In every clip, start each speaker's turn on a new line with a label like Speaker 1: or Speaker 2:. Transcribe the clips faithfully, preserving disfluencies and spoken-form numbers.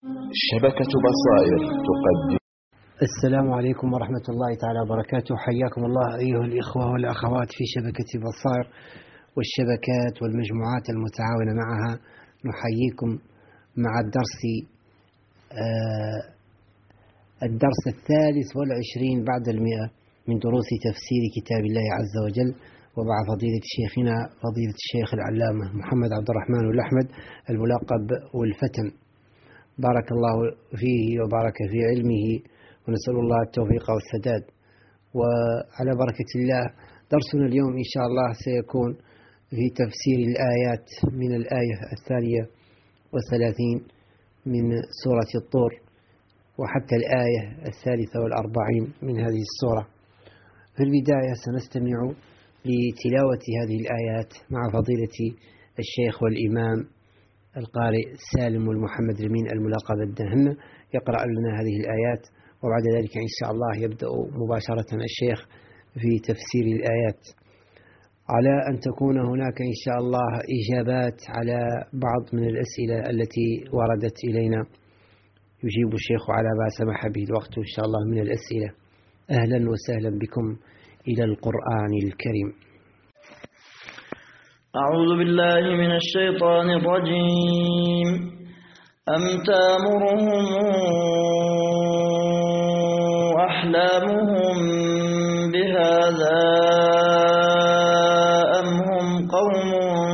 Speaker 1: شبكة بصائر تقدم.
Speaker 2: السلام عليكم ورحمة الله تعالى وبركاته. حياكم الله أيها الإخوة والأخوات في شبكة بصائر والشبكات والمجموعات المتعاونة معها. نحييكم مع الدرس آه الدرس الثالث والعشرين بعد المئة من دروس تفسير كتاب الله عز وجل، ومع فضيلة شيخنا فضيلة الشيخ العلامة محمد عبد الرحمن الأحمد الملقب والفتن، بارك الله فيه وبارك في علمه، ونسأل الله التوفيق والسداد. وعلى بركة الله درسنا اليوم إن شاء الله سيكون في تفسير الآيات من الآية الثانية والثلاثين من سورة الطور وحتى الآية الثالثة والأربعين من هذه السورة. في البداية سنستمع لتلاوة هذه الآيات مع فضيلة الشيخ والإمام القارئ سالم والمحمد رمين الملاقب الدهن يقرأ لنا هذه الآيات، وبعد ذلك إن شاء الله يبدأ مباشرة الشيخ في تفسير الآيات، على أن تكون هناك إن شاء الله إجابات على بعض من الأسئلة التي وردت إلينا، يجيب الشيخ على ما سمح به الوقت إن شاء الله من الأسئلة. أهلا وسهلا بكم إلى القرآن الكريم.
Speaker 3: أعوذ بالله من الشيطان الرجيم. أم تأمرهم أحلامهم بهذا أم هم قوم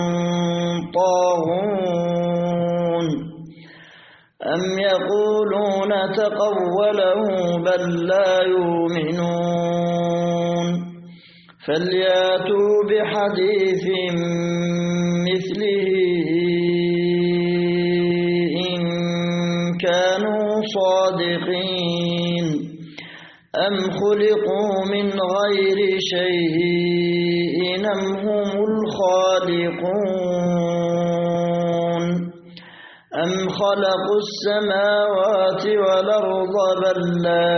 Speaker 3: طاغون أم يقولون تقوله بل لا يؤمنون فلياتوا بحديث مثله إن كانوا صادقين أم خلقوا من غير شيء أم هم الخالقون أم خلقوا السماوات والأرض بل لا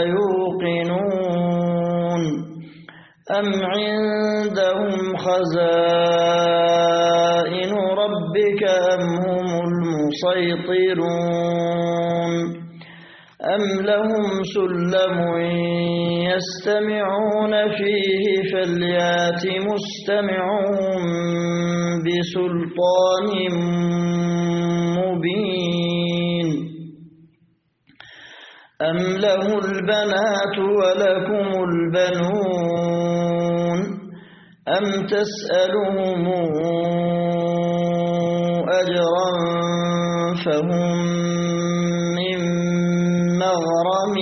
Speaker 3: يوقنون أم عندهم خزائن ربك أم هم المسيطرون أم لهم سلم يستمعون فيه فليات مستمعهم بسلطان مبين أم له البنات ولكم البنون أم تسألهم أجرا فهم من مغرم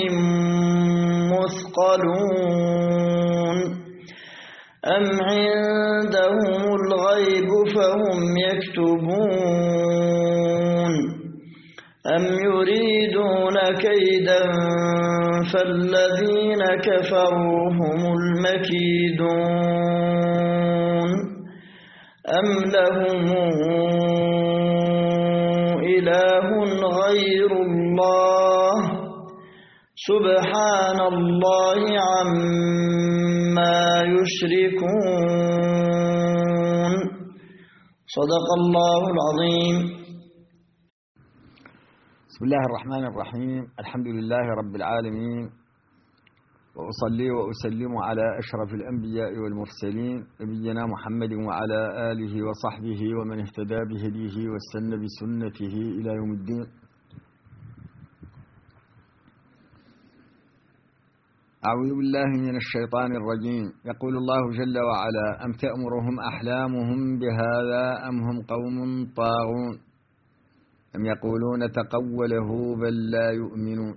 Speaker 3: مثقلون أم عندهم الغيب فهم يكتبون أم يريدون كيدا فالذين كفروا هم المكيدون أم لهم إله غير الله سبحان الله عما يشركون. صدق الله العظيم.
Speaker 4: بسم الله الرحمن الرحيم. الحمد لله رب العالمين، وأصلي وأسلم على أشرف الأنبياء والمرسلين نبينا محمد وعلى آله وصحبه ومن اهتدى بهديه واستنى بسنته إلى يوم الدين. أعوذ بالله من الشيطان الرجيم. يقول الله جل وعلا: أم تأمرهم أحلامهم بهذا أم هم قوم طاغون أم يقولون تقوله بل لا يؤمنون.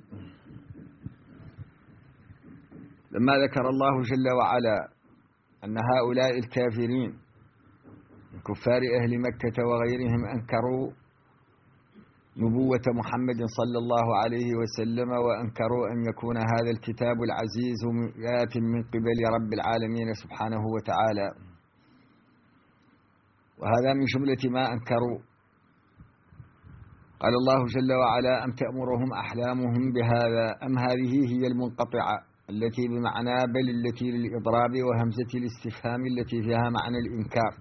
Speaker 4: لما ذكر الله جل وعلا أن هؤلاء الكافرين من كفار أهل مكة وغيرهم أنكروا نبوة محمد صلى الله عليه وسلم، وأنكروا أن يكون هذا الكتاب العزيز يأتي من قبل رب العالمين سبحانه وتعالى، وهذا من جملة ما أنكروا. قال الله جل وعلا: أم تأمرهم أحلامهم بهذا. أم هذه هي المنقطعة التي بمعنى بل، التي للإضراب، وهمزة الاستفهام التي فيها معنى الإنكار،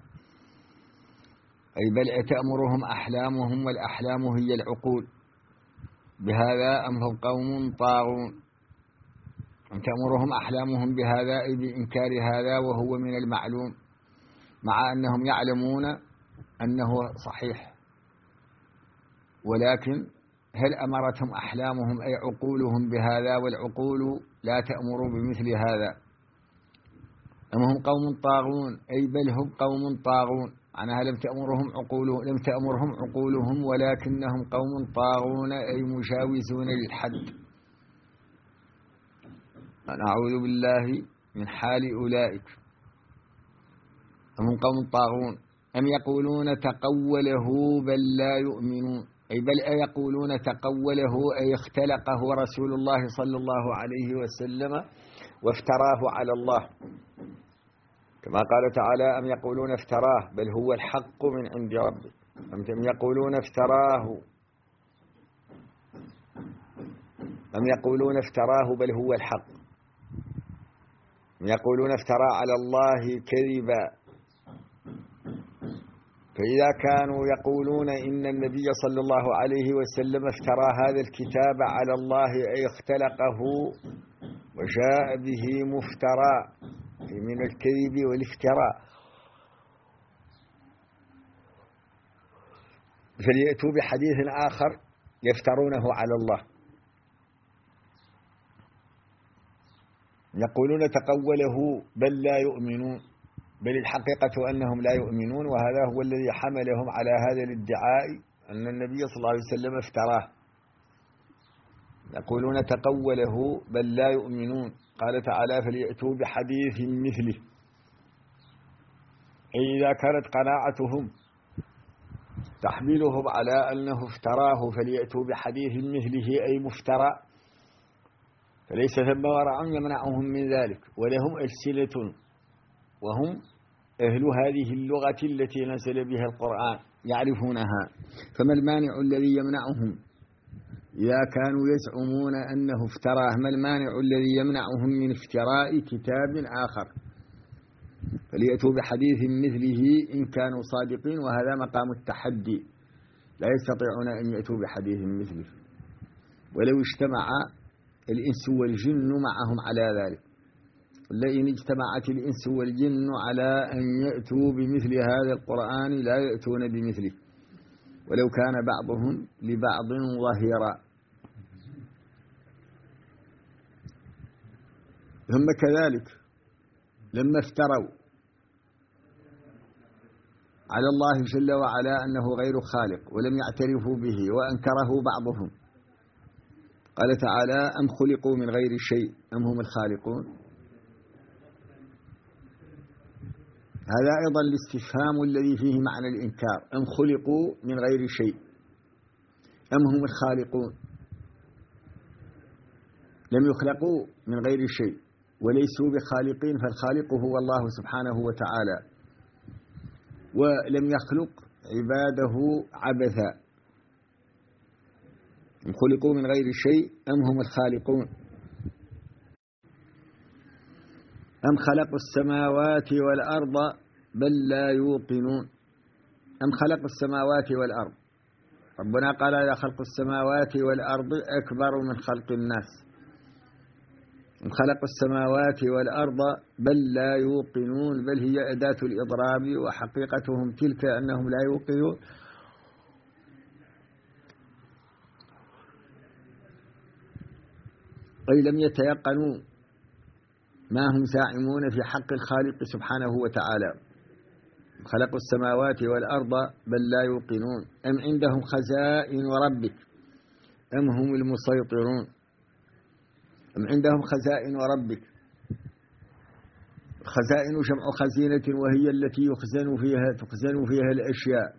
Speaker 4: أي بل تأمرهم أحلامهم، والأحلام هي العقول، بهذا أم هم قوم طاغون. أم تأمرهم أحلامهم بهذا أي بإنكار هذا وهو من المعلوم، مع أنهم يعلمون أنه صحيح، ولكن هل أمرتهم أحلامهم أي عقولهم بهذا؟ والعقول لا تأمر بمثل هذا. أم هم قوم طاغون أي بل هم قوم طاغون، معناها لم تأمرهم عقولهم لم تأمرهم عقولهم ولكنهم قوم طاغون أي مجاوزون للحد. نعوذ بالله من حال أولئك. أم هم قوم طاغون أم يقولون تقوله بل لا يؤمنون أي بل يقولون تقوله أي اختلقه رسول الله صلى الله عليه وسلم وافتراه على الله، كما قال تعالى أم يقولون افتراه بل هو الحق من عند ربك. أم يقولون افتراه أم يقولون افتراه بل هو الحق. أم يقولون افترى على الله كذبا. فإذا كانوا يقولون إن النبي صلى الله عليه وسلم افترى هذا الكتاب على الله أي اختلقه وجاء به مفترى من الكذب والافتراء، فليأتوا بحديث آخر يفترونه على الله. يقولون تقوله بل لا يؤمنون، بل الحقيقة أنهم لا يؤمنون، وهذا هو الذي حملهم على هذا الادعاء أن النبي صلى الله عليه وسلم افتراه. يقولون تقوله بل لا يؤمنون. قال تعالى فليأتوا بحديث مثله، أي إذا كانت قناعتهم تحملهم على أنه افتراه فليأتوا بحديث مثله أي مفترى، فليس ثم ورع يمنعهم من ذلك، ولهم ألسنة وهم أهل هذه اللغة التي نزل بها القرآن يعرفونها، فما المانع الذي يمنعهم إذا كانوا يزعمون أنه افتراه؟ ما المانع الذي يمنعهم من افتراء كتاب آخر؟ فليأتوا بحديث مثله إن كانوا صادقين، وهذا مقام التحدي، لا يستطيعون أن يأتوا بحديث مثله ولو اجتمع الإنس والجن معهم على ذلك. لئن اجتمعت الإنس والجن على أن يأتوا بمثل هذا القرآن لا يأتون بمثله ولو كان بعضهم لبعض ظهيرا. ثم كذلك لما افتروا على الله جل وعلا أنه غير خالق ولم يعترفوا به وأنكره بعضهم، قال تعالى أم خلقوا من غير شيء أم هم الخالقون. هذا أيضا الاستفهام الذي فيه معنى الإنكار، أم خلقوا من غير شيء أم هم الخالقون. لم يخلقوا من غير شيء وليسوا بخالقين، فالخالق هو الله سبحانه وتعالى، ولم يخلق عباده عبثا. أم خلقوا من غير شيء أم هم الخالقون. أم خلقوا السماوات والأرض بل لا يوقنون. أم خلقوا السماوات والأرض، ربنا قال إذا خلق السماوات والأرض أكبر من خلق الناس. أم خلقوا السماوات والأرض بل لا يوقنون، بل هي أداة الإضراب وحقيقتهم تلك أنهم لا يوقنون. أي لم يتيقنوا ما هم زاعمون في حق الخالق سبحانه وتعالى. خلقوا السماوات والأرض بل لا يوقنون. أم عندهم خزائن ربك أم هم المسيطرون. أم عندهم خزائن ربك، خزائن جمع خزينة وهي التي يخزن فيها تخزن فيها الأشياء.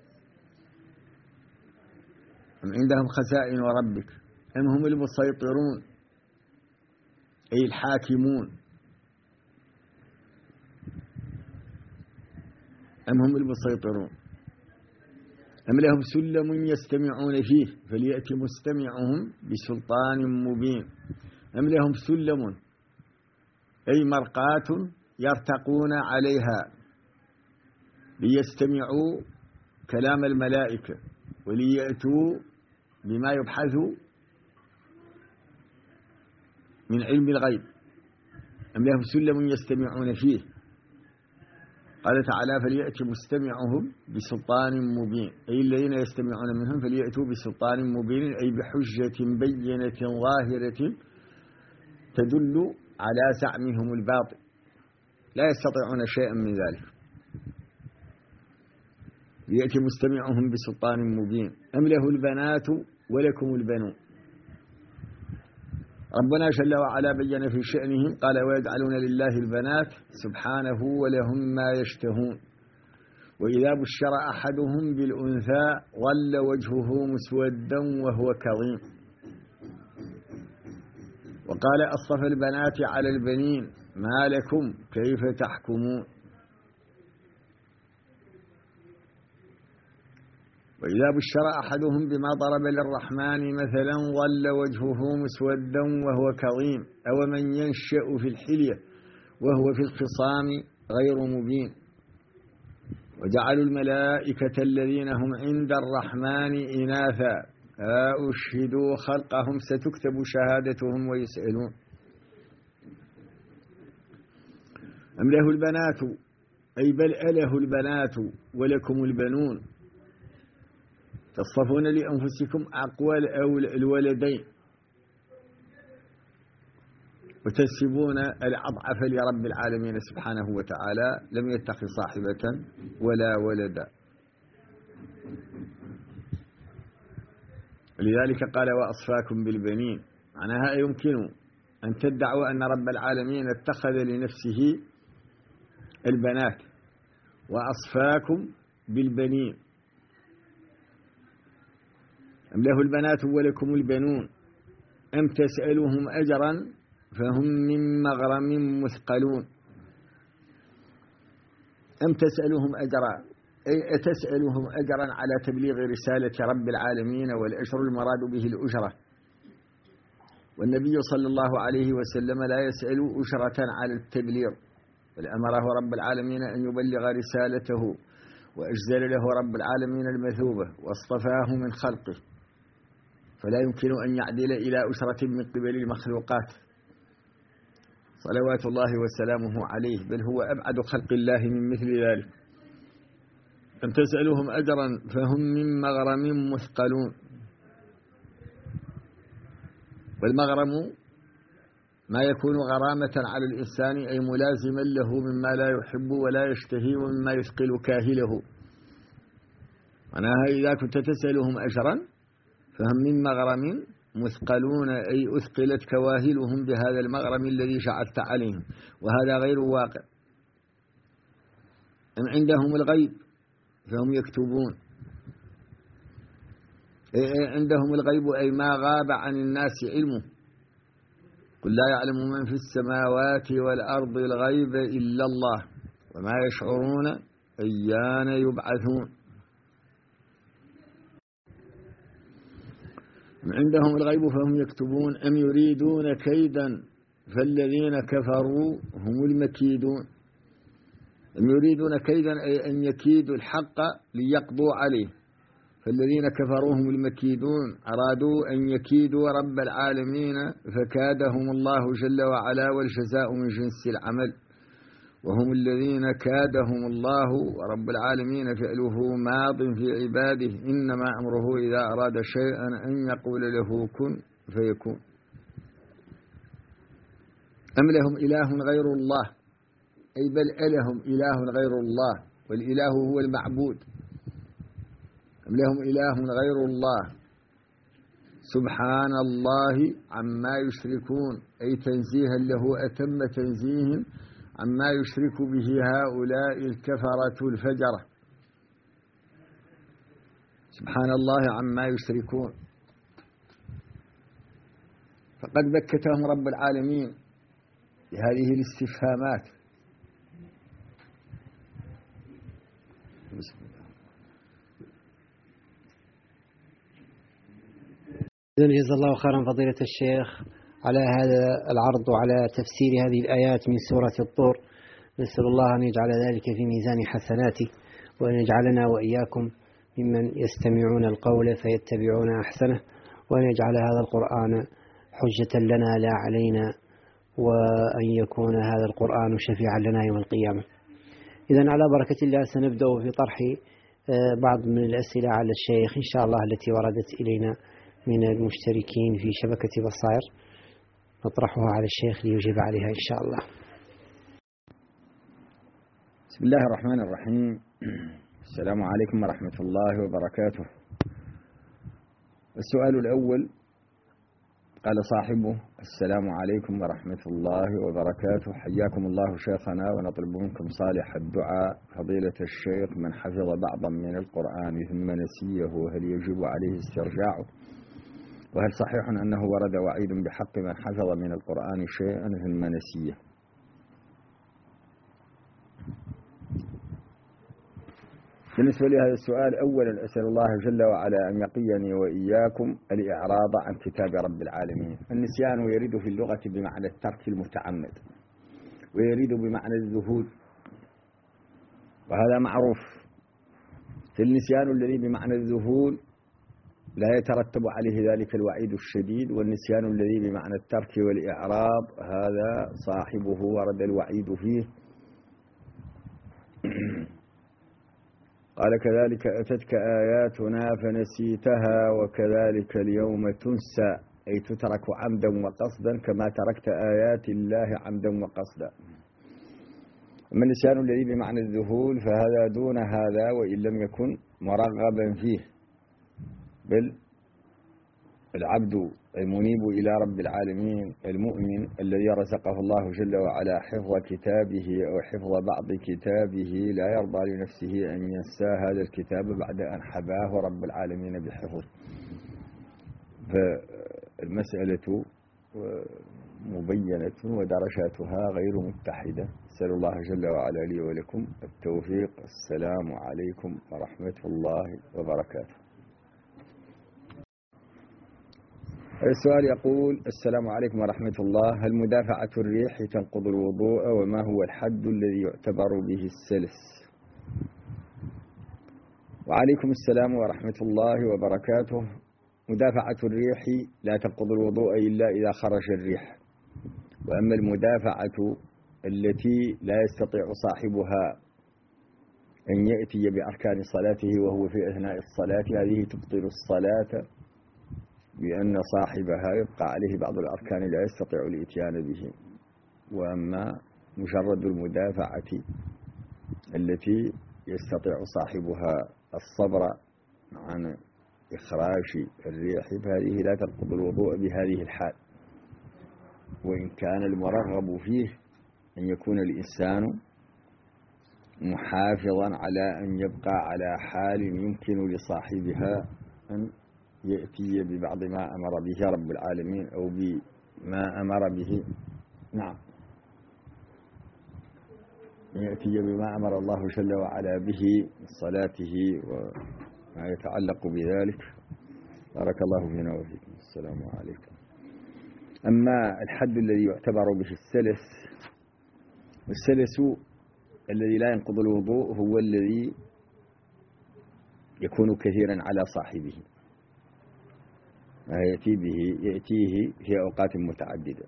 Speaker 4: أم عندهم خزائن ربك أم هم المسيطرون أي الحاكمون. أم هم المسيطرون. أم لهم سلم يستمعون فيه فليأتي مستمعهم بسلطان مبين. أم لهم سلم أي مرقاة يرتقون عليها ليستمعوا كلام الملائكة وليأتوا بما يبحث من علم الغيب أم لهم سلم يستمعون فيه. قال تعالى فليأتي مستمعهم بسلطان مبين، أي الذين يستمعون منهم فليأتوا بسلطان مبين، أي بحجة بينة ظاهرة تدل على زعمهم الباطل، لا يستطيعون شيئا من ذلك. ليأتي مستمعهم بسلطان مبين. أم له البنات ولكم البنون. ربنا جل وعلا بين في شأنهم قال ويجعلون لله البنات سبحانه ولهم ما يشتهون، وإذا بشر أحدهم بالأنثى ظل وجهه مسودا وهو كظيم. وقال أصطفى البنات على البنين ما لكم كيف تحكمون. وإذا بشر أحدهم بما ضرب للرحمن مثلا ظل وجهه مسودا وهو كظيم، أو من ينشأ في الحلية وهو في الخصام غير مبين. وجعلوا الملائكة الذين هم عند الرحمن إناثا أشهدوا خلقهم ستكتب شهادتهم ويسألون. أم له البنات أي بل أله البنات ولكم البنون. تصفون لأنفسكم أقوال أو الولدين وتنسبون الأضعف لرب العالمين سبحانه وتعالى لم يتخذ صاحبة ولا ولدا. لذلك قال وأصفاكم بالبنين، معناها يمكن أن تدعوا أن رب العالمين اتخذ لنفسه البنات وأصفاكم بالبنين. أم له البنات ولكم البنون. أم تسألهم أجرا فهم من مغرم مثقلون. أم تسألهم أجرا أي أتسألهم أجرا على تبليغ رسالة رب العالمين، والأجر المراد به الأجرة. والنبي صلى الله عليه وسلم لا يسأل أجرة على التبليغ، بل أمره رب العالمين أن يبلغ رسالته، وأجزل له رب العالمين المثوبة واصطفاه من خلقه، فلا يمكن أن يعدل إلى أسرة من قبل المخلوقات صلوات الله وسلامه عليه، بل هو أبعد خلق الله من مثل ذلك. أن تسألهم أجرا فهم من مغرم مثقلون. والمغرم ما يكون غرامة على الإنسان أي ملازما له مما لا يحب ولا يشتهي ومما يثقل كاهله. معناها إذا كنت تسألهم أجرا فهم من مغرم مثقلون، أي أثقلت كواهلهم بهذا المغرم الذي جعلت عليهم، وهذا غير واقع. أم عندهم الغيب فهم يكتبون. أي عندهم الغيب أي ما غاب عن الناس علمه. قل لا يعلم من في السماوات والأرض الغيب إلا الله وما يشعرون أيان يبعثون. عندهم الغيب فهم يكتبون. أم يريدون كيدا فالذين كفروا هم المكيدون. أم يريدون كيدا أي أن يكيدوا الحق ليقضوا عليه، فالذين كفروا هم المكيدون. أرادوا أن يكيدوا رب العالمين فكادهم الله جل وعلا، والجزاء من جنس العمل، وهم الذين كادهم الله، ورب العالمين فعله ماض في عباده، إنما أمره إذا أراد شيئا أن يقول له كن فيكون. أم لهم إله غير الله أي بل ألهم إله غير الله، والإله هو المعبود. أم لهم إله غير الله سبحان الله عما يشركون، أي تنزيها له أتم تنزيه عما يشرك به هؤلاء الكفرة الفجرة. سبحان الله عما يشركون. فقد بكتهم رب العالمين بهذه الاستفهامات. بسم الله.
Speaker 2: جزا الله خيرا فضيلة الشيخ على هذا العرض وعلى تفسير هذه الآيات من سورة الطور. نسأل الله أن يجعل ذلك في ميزان حسناته، وأن يجعلنا وإياكم ممن يستمعون القول فيتبعون أحسنه، وأن يجعل هذا القرآن حجة لنا لا علينا، وأن يكون هذا القرآن شفيعا لنا يوم القيامة. إذن على بركة الله سنبدأ في طرح بعض من الأسئلة على الشيخ إن شاء الله التي وردت إلينا من المشتركين في شبكة بصائر، نطرحها على الشيخ ليجيب عليها إن شاء الله.
Speaker 4: بسم الله الرحمن الرحيم. السلام عليكم ورحمة الله وبركاته. السؤال الأول قال صاحبه: السلام عليكم ورحمة الله وبركاته، حياكم الله شيخنا، ونطلب منكم صالح الدعاء. فضيلة الشيخ، من حفظ بعضا من القرآن ثم نسيه هل يجب عليه استرجاعه؟ وهل صحيح أنه ورد وعيد بحق من حفظ من القرآن شيئا ثم نسيه؟ بالنسبة لهذا السؤال، أولا أسأل الله جل وعلا أن يقيني وإياكم الإعراض عن كتاب رب العالمين. النسيان يريد في اللغة بمعنى الترك المتعمد، ويريد بمعنى الذهول، وهذا معروف. في النسيان الذي بمعنى الذهول لا يترتب عليه ذلك الوعيد الشديد، والنسيان الذي بمعنى الترك والإعراض هذا صاحبه ورد الوعيد فيه. قال: كذلك أتتك آياتنا فنسيتها وكذلك اليوم تنسى، أي تترك عمدا وقصدا كما تركت آيات الله عمدا وقصدا. أما النسيان الذي بمعنى الذهول فهذا دون هذا، وإن لم يكن مرغبا فيه، بل العبد المنيب إلى رب العالمين المؤمن الذي رزقه الله جل وعلا حفظ كتابه أو حفظ بعض كتابه لا يرضى لنفسه أن ينسى هذا الكتاب بعد أن حباه رب العالمين بحفظه. فالمسألة مبينة ودرجاتها غير متحدة. أسأل الله جل وعلا لي ولكم التوفيق. السلام عليكم ورحمة الله وبركاته. السؤال يقول: السلام عليكم ورحمة الله، هل مدافعة الريح تنقض الوضوء؟ وما هو الحد الذي يعتبر به السلس؟ وعليكم السلام ورحمة الله وبركاته. مدافعة الريح لا تنقض الوضوء إلا إذا خرج الريح. وأما المدافعة التي لا يستطيع صاحبها أن يأتي بأركان صلاته وهو في أثناء الصلاة، هذه تبطل الصلاة، بأن صاحبها يبقى عليه بعض الأركان لا يستطيع الإتيان به. وأما مجرد المدافعة التي يستطيع صاحبها الصبر عن إخراج الريح فهذه لا تنقض الوضوء بهذه الحال. وإن كان المرغب فيه أن يكون الإنسان محافظا على أن يبقى على حال يمكن لصاحبها أن يأتي ببعض ما أمر به رب العالمين أو بما أمر به، نعم، يأتي بما أمر الله جل وعلا به من صلاته وما يتعلق بذلك. بارك الله فينا وفيكم. السلام عليكم. أما الحد الذي يعتبر به السلس، السلس الذي لا ينقض الوضوء هو الذي يكون كثيرا على صاحبه، ما يأتي به يأتيه في أوقات متعددة.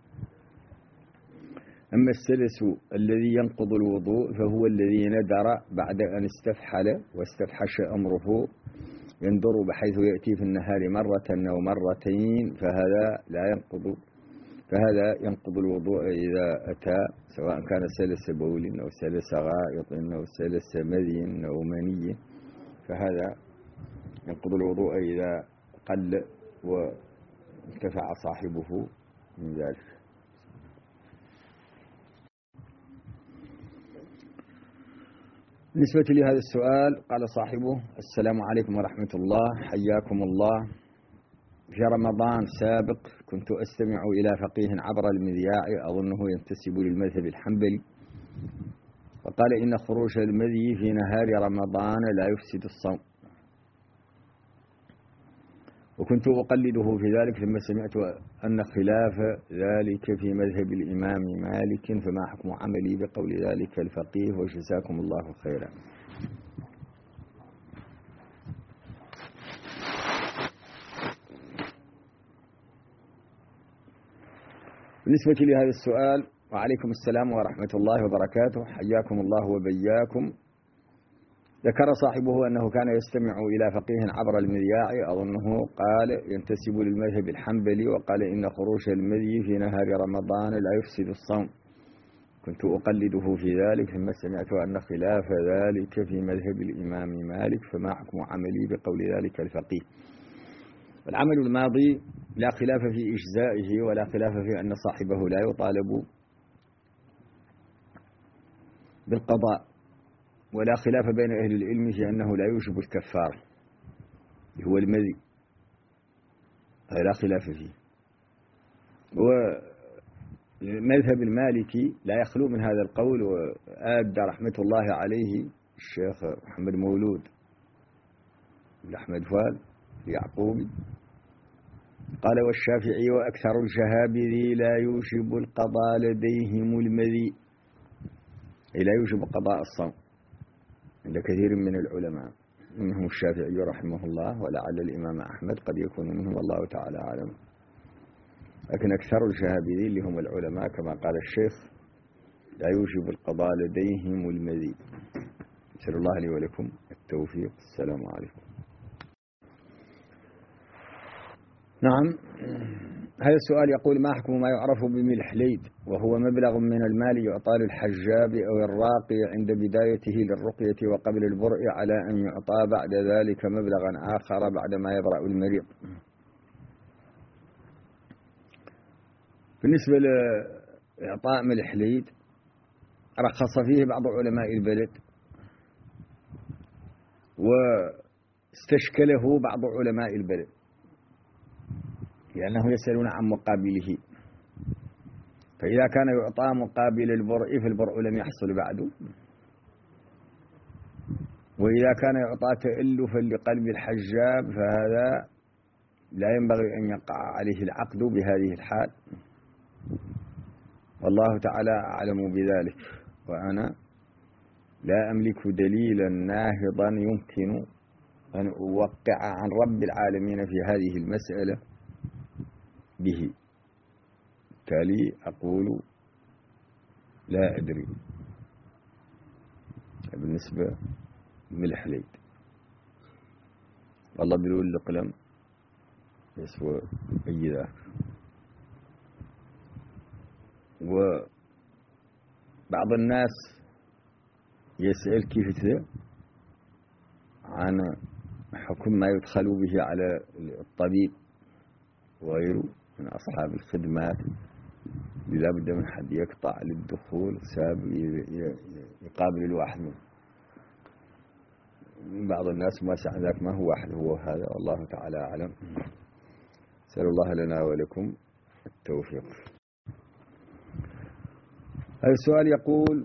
Speaker 4: أما السلس الذي ينقض الوضوء فهو الذي ندر بعد أن استفحل واستفحش أمره، يندر بحيث يأتي في النهار مرة أو مرتين، فهذا لا ينقض فهذا ينقض الوضوء إذا أتى، سواء كان سلس بول أو سلس غائط أو سلس مذي أو مني، فهذا ينقض الوضوء إذا قل وانتفع صاحبه من ذلك. بالنسبة لهذا السؤال قال صاحبه: السلام عليكم ورحمة الله، حياكم الله. في رمضان سابق كنت أستمع إلى فقيه عبر المذياع أظنه ينتسب للمذهب الحنبلي، وقال إن خروج المذي في نهار رمضان لا يفسد الصوم، وكنت أقلده في ذلك لما سمعت أن خلاف ذلك في مذهب الإمام مالك، فما حكم عملي بقول ذلك الفقيه؟ وجزاكم الله خيرا. بالنسبة لهذا السؤال، وعليكم السلام ورحمة الله وبركاته، حياكم الله وبياكم. ذكر صاحبه أنه كان يستمع إلى فقيه عبر المذياع، أظنه قال ينتسب للمذهب الحنبلي، وقال إن خروج المذي في نهار رمضان لا يفسد الصوم. كنت أقلده في ذلك، ثم سمعت أن خلاف ذلك في مذهب الإمام مالك، فما حكم عملي بقول ذلك الفقيه؟ العمل الماضي لا خلاف في إجزائه، ولا خلاف في أن صاحبه لا يطالب بالقضاء، ولا خلاف بين أهل العلم في أنه لا يوجب الكفارة، هو المذي، هذا لا خلاف فيه. والمذهب المالكي لا يخلو من هذا القول، وآد رحمة الله عليه الشيخ محمد مولود أحمد فؤاد يعقوبي قال: والشافعي وأكثر الجهابذي لا يوجب القضاء لديهم المذي، أي لا يوجب قضاء الصوم عند كثير من العلماء، منهم الشافعي رحمه الله، ولعل الإمام أحمد قد يكون منهم، الله تعالى أعلم. لكن أكثر الجهابذي اللي هم العلماء كما قال الشيخ لا يوجب القضاء لديهم المذي. أسأل الله لي ولكم التوفيق. السلام عليكم. نعم، هذا السؤال يقول: ما حكم ما يعرف بملحليد، وهو مبلغ من المال يعطى للحجاب أو الراقي عند بدايته للرقية وقبل البرء، على أن يعطى بعد ذلك مبلغا آخر بعدما يبرأ المريض. بالنسبة لإعطاء ملحليد رخص فيه بعض علماء البلد، واستشكله بعض علماء البلد لأنه يسألون عن مقابله، فإذا كان يعطى مقابل البرء فالبرء لم يحصل بعده، وإذا كان يعطى تألفا لقلب الحجاب فهذا لا ينبغي أن يقع عليه العقد بهذه الحال، والله تعالى أعلم بذلك. وأنا لا أملك دليلا ناهضا يمكن أن أوقع عن رب العالمين في هذه المسألة به، بالتالي أقول لا أدري بالنسبة للحليب. والله بيقول القلم يسوى أي ذاك. وبعض الناس يسأل كيف كذا عن حكم ما يدخل به على الطبيب وغيره من أصحاب الخدمات، لا بد من حد يقطع للدخول ساب يقابل الواحد منه. بعض الناس ما سعى ذاك ما هو واحد، هو هذا، والله تعالى أعلم. سأل الله لنا ولكم التوفيق. هذا السؤال يقول: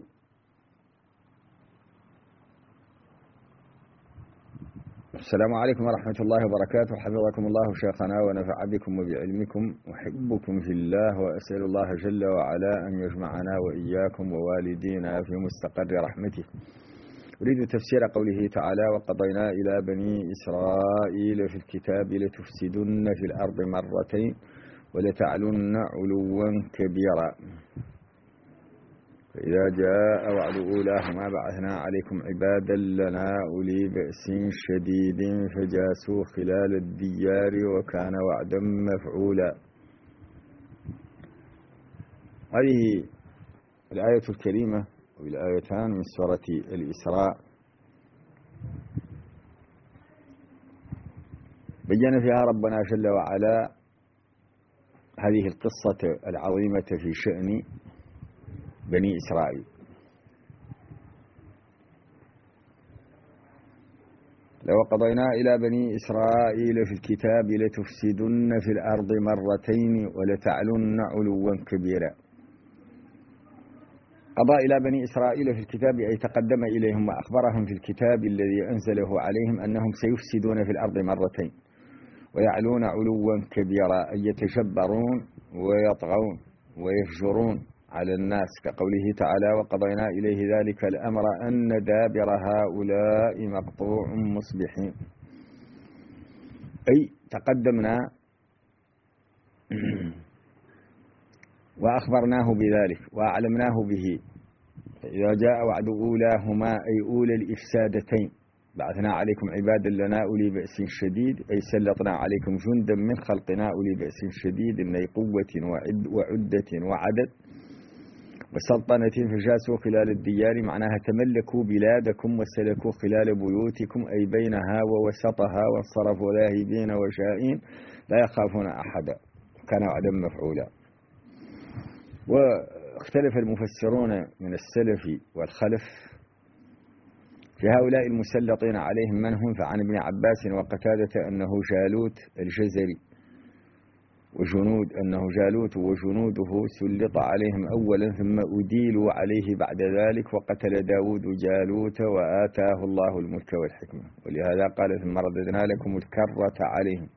Speaker 4: السلام عليكم ورحمة الله وبركاته، حفظكم الله شيخنا ونفع بكم وبعلمكم، أحبكم في الله، وأسأل الله جل وعلا أن يجمعنا وإياكم ووالدينا في مستقر رحمته. أريد تفسير قوله تعالى: وقضينا إلى بني إسرائيل في الكتاب لتفسدن في الأرض مرتين ولتعلن علوا كبيرا، فإذا جاء وعد أولاهما بعثنا عليكم عبادا لنا أولي بأس شديد فجاسوا خلال الديار وكان وعدا مفعولا. هذه الآية الكريمة والآيتان من سورة الإسراء بيّن فيها ربنا جل وعلا هذه القصة العظيمة في شأن بني إسرائيل. لو قضينا إلى بني إسرائيل في الكتاب لتفسدن في الأرض مرتين ولتعلن علوا كبيرا. قضى إلى بني إسرائيل في الكتاب أي تقدم إليهم وأخبرهم في الكتاب الذي أنزله عليهم أنهم سيفسدون في الأرض مرتين ويعلون علوا كبيرا، أي يتجبرون ويطغون ويفجرون على الناس، كقوله تعالى: وقضينا إليه ذلك الأمر أن دابر هؤلاء مقطوع مصبحين. أي تقدمنا وأخبرناه بذلك وأعلمناه به. إذا جاء وعد أولاهما أي أولى الإفسادتين بعثنا عليكم عبادا لنا أولي بأس شديد أي سلطنا عليكم جندا من خلقنا أولي بأس شديد أي قوة وعد وعدة وعدد وسلطنة فجاسوا خلال الديار معناها تملكوا بلادكم وسلكوا خلال بيوتكم أي بينها ووسطها وانصرفوا ذاهبين وشائين لا يخافون أحدا كان وعدا مفعولا. واختلف المفسرون من السلف والخلف في هؤلاء المسلطين عليهم من هم، فعن ابن عباس وقتادة أنه جالوت الجزري وجنود أنه جالوت وجنوده سلط عليهم أولا ثم أديلوا عليه بعد ذلك وقتل داود جالوت وآتاه الله الملك والحكمة ولهذا قال ثم رددنا لكم الكرة عليهم.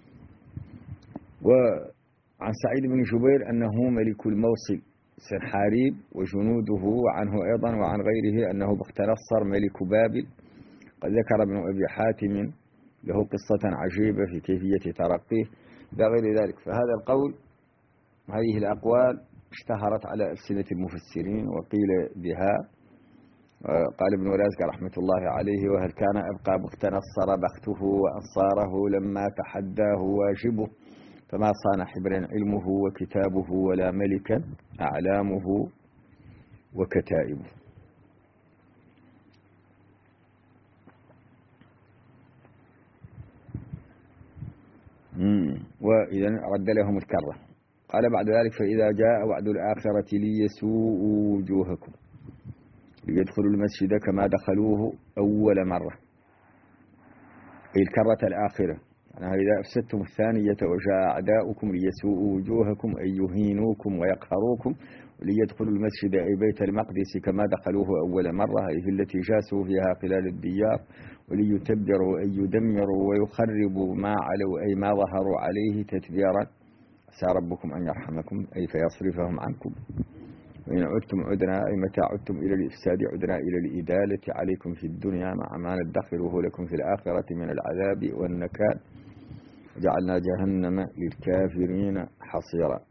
Speaker 4: وعن سعيد بن جبير أنه ملك الموصل سنحاريب وجنوده وعنه أيضا وعن غيره أنه بختنصر ملك بابل. قد ذكر ابن أبي حاتم له قصة عجيبة في كيفية ترقيه لا غير ذلك. فهذا القول هذه الأقوال اشتهرت على ألسنة المفسرين وقيل بها. قال ابن رازق رحمة الله عليه وهل كان أبقى بختنصر بخته وأنصاره لما تحداه واجبه فما صان حبرا علمه وكتابه ولا ملكا أعلامه وكتائبه. وإذا رد لهم الكرة. قال بعد ذلك فإذا جاء وعد الآخرة ليسوءوا وجوهكم ليدخلوا المسجد كما دخلوه أول مرة أي الكرة الآخرة يعني إذا أفسدتم الثانية وجاء أعداؤكم ليسوءوا وجوهكم أي يهينوكم ويقهروكم وليدخلوا المسجد أي بيت المقدس كما دخلوه أول مرة أي في التي جاسوا فيها خلال الديار وليتبروا أي يدمروا ويخربوا ما علوا أي ما ظهروا عليه تتبيرا عسى ربكم أن يرحمكم أي فيصرفهم عنكم. وإن عدتم عدنا أي متى عدتم إلى الإفساد عدنا إلى الإدالة عليكم في الدنيا مع ما ندخره لكم في الآخرة من العذاب والنكال جعلنا جهنم للكافرين حصيرا.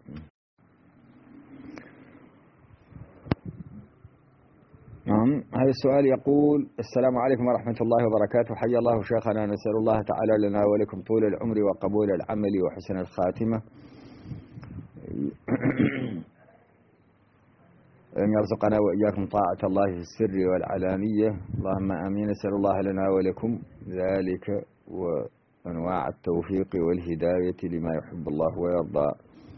Speaker 4: نعم. هذا السؤال يقول السلام عليكم ورحمة الله وبركاته حيا الله شيخنا نسأل الله تعالى لنا ولكم طول العمر وقبول العمل وحسن الخاتمة أن يرزقنا وإياكم طاعة الله في السر والعلانية اللهم آمين. نسأل الله لنا ولكم ذلك وأنواع التوفيق والهداية لما يحب الله ويرضى.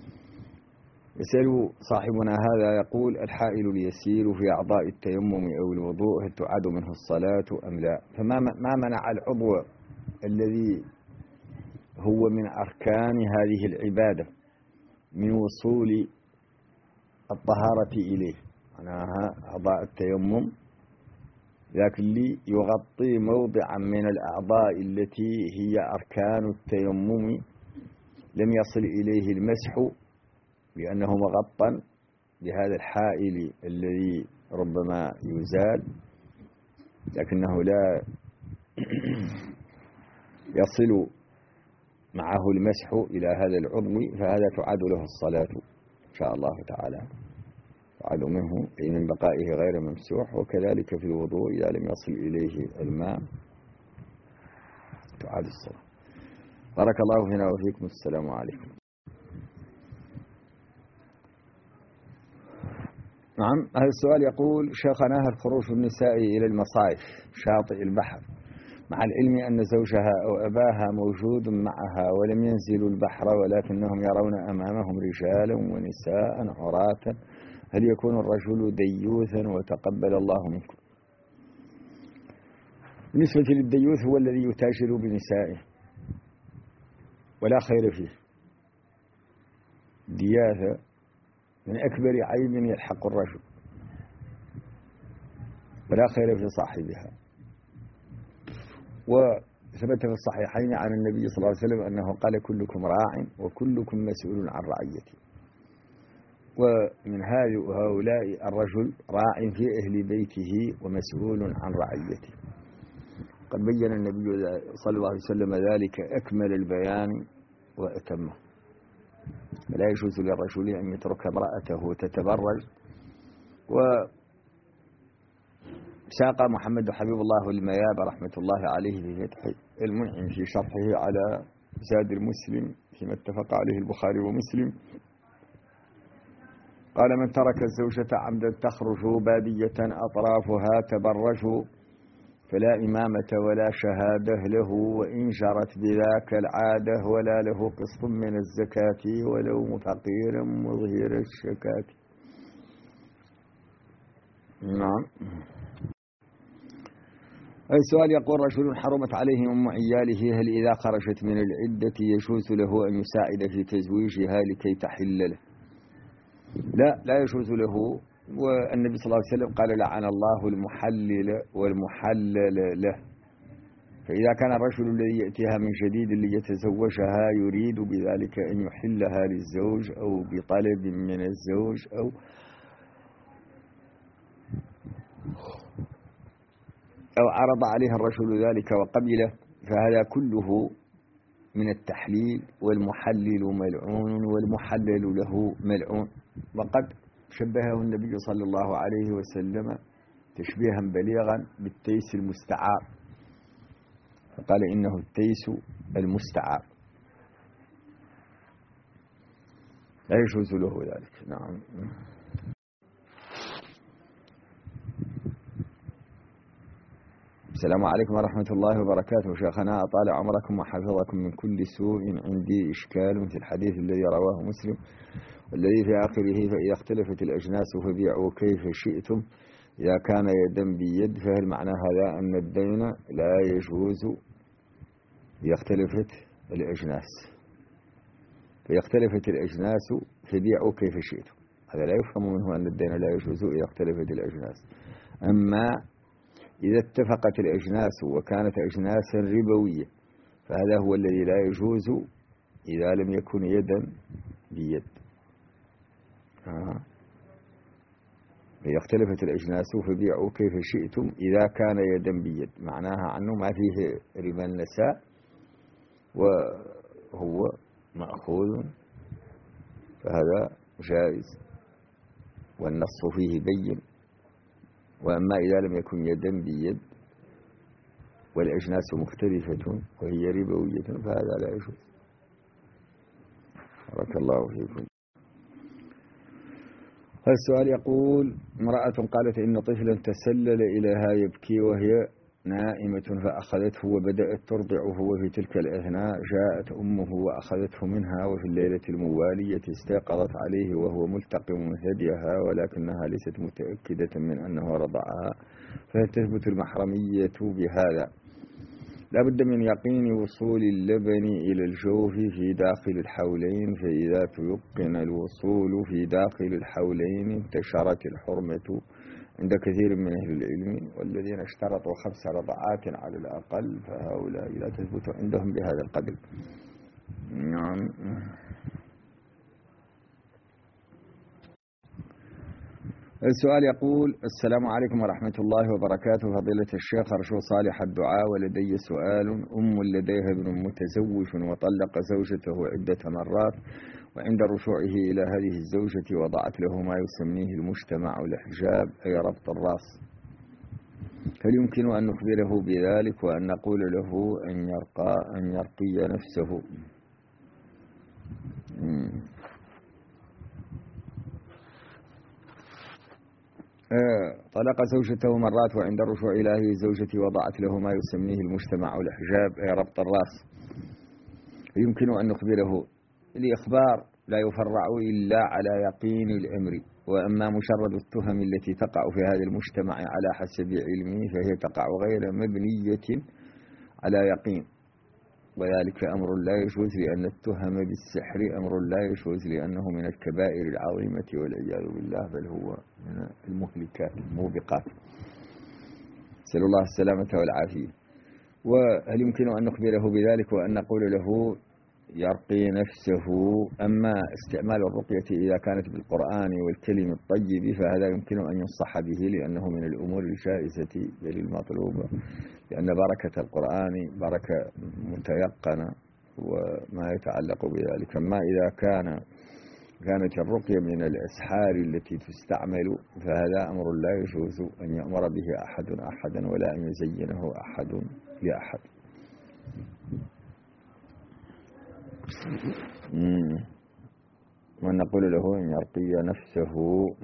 Speaker 4: يسأل صاحبنا هذا يقول الحائل اليسير في أعضاء التيمم أو الوضوء هل تعاد منه الصلاة أم لا؟ فما ما منع العضو الذي هو من أركان هذه العبادة من وصول الطهارة إليه معناها أعضاء التيمم لكن لي يغطي موضعا من الأعضاء التي هي أركان التيمم لم يصل إليه المسح لأنه مغطى بهذا الحائل الذي ربما يزال لكنه لا يصل معه المسح إلى هذا العضو فهذا تعاد له الصلاة إن شاء الله تعالى تعاد منه أي من بقائه غير ممسوح. وكذلك في الوضوء إذا لم يصل إليه الماء تعاد الصلاة. بارك الله فينا وفيكم. السلام عليكم. نعم. هذا السؤال يقول شيخنا هل خروج النساء إلى المصايف شاطئ البحر مع العلم أن زوجها أو أباها موجود معها ولم ينزلوا البحر ولكنهم يرون أمامهم رجالا ونساء عراة هل يكون الرجل ديوثا وتقبل الله منكم؟ بالنسبة للديوث هو الذي يتاجر بنسائه ولا خير فيه. دياثة من أكبر عيب يلحق الرجل ولا خير في صاحبها. وثبت في الصحيحين عن النبي صلى الله عليه وسلم أنه قال كلكم راع وكلكم مسؤول عن رعيته. ومن هؤلاء الرجل راع في أهل بيته ومسؤول عن رعيته. قد بين النبي صلى الله عليه وسلم ذلك أكمل البيان وأتمه. لا يجوز للرجل أن يترك امرأته تتبرج. وساق محمد حبيب الله المياب رحمة الله عليه في فتح المنعم في شرحه على زاد المسلم فيما اتفق عليه البخاري ومسلم، قال: من ترك الزوجة عمدا تخرج بادية أطرافها تبرج فلا إمامة ولا شهادة له، وإن جرت بذاك العادة ولا له قسط من الزكاة ولو فقيرا مظهر الشكاة. نعم. السؤال يقول: رجل حرمت عليه أم عياله، هل إذا خرجت من العدة يجوز له أن يساعد في تزويجها لكي تحل له؟ لا، لا يجوز له. والنبي صلى الله عليه وسلم قال: لعن الله المحلل والمحلل له. فإذا كان الرجل الذي يأتيها من جديد ليتزوجها يريد بذلك أن يحلها للزوج أو بطلب من الزوج أو أو عرض عليها الرجل ذلك وقبله، فهذا كله من التحليل، والمحلل ملعون والمحلل له ملعون. وقد شبهه النبي صلى الله عليه وسلم تشبيها بليغا بالتيس المستعار، فقال: إنه التيس المستعار، لا يجوز له ذلك. نعم. السلام عليكم ورحمة الله وبركاته. شيخنا أطال عمركم وحفظكم من كل سوء. عندي إشكال في الحديث الذي رواه مسلم والذي في آخره: فإذا اختلفت الأجناس فبيعوا كيف شئتم إذا كان يدا بيد. فهل معنى هذا أن الدين لا يجوز إذا اختلفت الأجناس؟ فإذا اختلفت الأجناس فبيعوا كيف شئتم، هذا لا يفهم منه أن الدين لا يجوز إذا اختلفت الأجناس. أما إذا اتفقت الأجناس وكانت أجناسا ربوية فهذا هو الذي لا يجوز إذا لم يكن يدا بيد. آه. إذا اختلفت الأجناس فبيعوا كيف شئتم إذا كان يدا بيد، معناها عنه ما فيه ربا النساء وهو مأخوذ، فهذا جائز والنص فيه بين. وأما إذا لم يكن يدا بيد والأجناس مختلفة وهي ربوية فهذا لا يجوز. بارك الله فيكم. السؤال يقول: امرأة قالت إن طفلا تسلل إليها يبكي وهي نائمة فأخذته وبدأت ترضعه، وفي تلك الأثناء جاءت أمه وأخذته منها، وفي الليلة الموالية استيقظت عليه وهو ملتقم ثديها ولكنها ليست متأكدة من أنه رضعها، فهل تثبت المحرمية بهذا؟ لا بد من يقين وصول اللبن إلى الجوف في داخل الحولين، فإذا تيقن الوصول في داخل الحولين انتشرت الحرمة عند كثير من أهل العلم، والذين اشترطوا خمس رضعات على الأقل فهؤلاء لا تثبت عندهم بهذا القدر. نعم. السؤال يقول: السلام عليكم ورحمة الله وبركاته. فضيلة الشيخ، أرجو صالح الدعاء، ولدي سؤال. أم لديها ابن متزوج وطلق زوجته عدة مرات، وعند رجوعه إلى هذه الزوجة وضعت له ما يسميه المجتمع الحجاب أي ربط الرأس، هل يمكن أن نخبره بذلك وأن نقول له أن يرقى أن يرقي نفسه؟ مم. طلق زوجته مرات، وعند الرجوع إلى هذه الزوجة وضعت له ما يسميه المجتمع الحجاب أي ربط الرأس، يمكن أن نخبره؟ الإخبار لا يفرع إلا على يقين الأمر، وأما مجرد التهم التي تقع في هذا المجتمع على حسب علمه فهي تقع غير مبنية على يقين، وذلك أمر لا يجوز، لأن التهم بالسحر أمر لا يجوز لأنه من الكبائر العظيمة والعياذ بالله، بل هو من المهلكات الموبقات، نسأل الله السلامة والعافية. وهل يمكن أن نخبره بذلك وأن نقول له يرقي نفسه؟ أما استعمال الرقية إذا كانت بالقرآن والكلم الطيب فهذا يمكن أن ينصح به، لأنه من الأمور الجائزة بل المطلوبة، لأن بركة القرآن بركة متيقنة وما يتعلق بذلك. أما إذا كان كانت الرقية من الأسحار التي تستعمل فهذا أمر لا يجوز أن يأمر به أحد أحدا ولا أن يزينه أحد لأحد. ونقول له أن يرقي نفسه.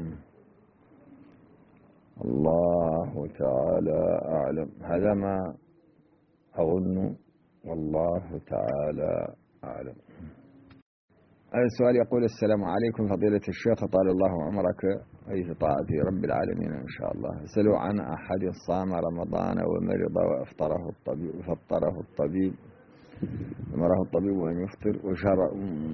Speaker 4: الله تعالى أعلم. هذا ما أظن، والله تعالى أعلم. هذا السؤال يقول: السلام عليكم فضيلة الشيخ، طال الله عمرك، أي في طاعة رب العالمين إن شاء الله. أسألوا عن أحد صام رمضان ومرض وأفطره الطبيب فطره الطبيب أمره الطبيب أن يفطر وشرع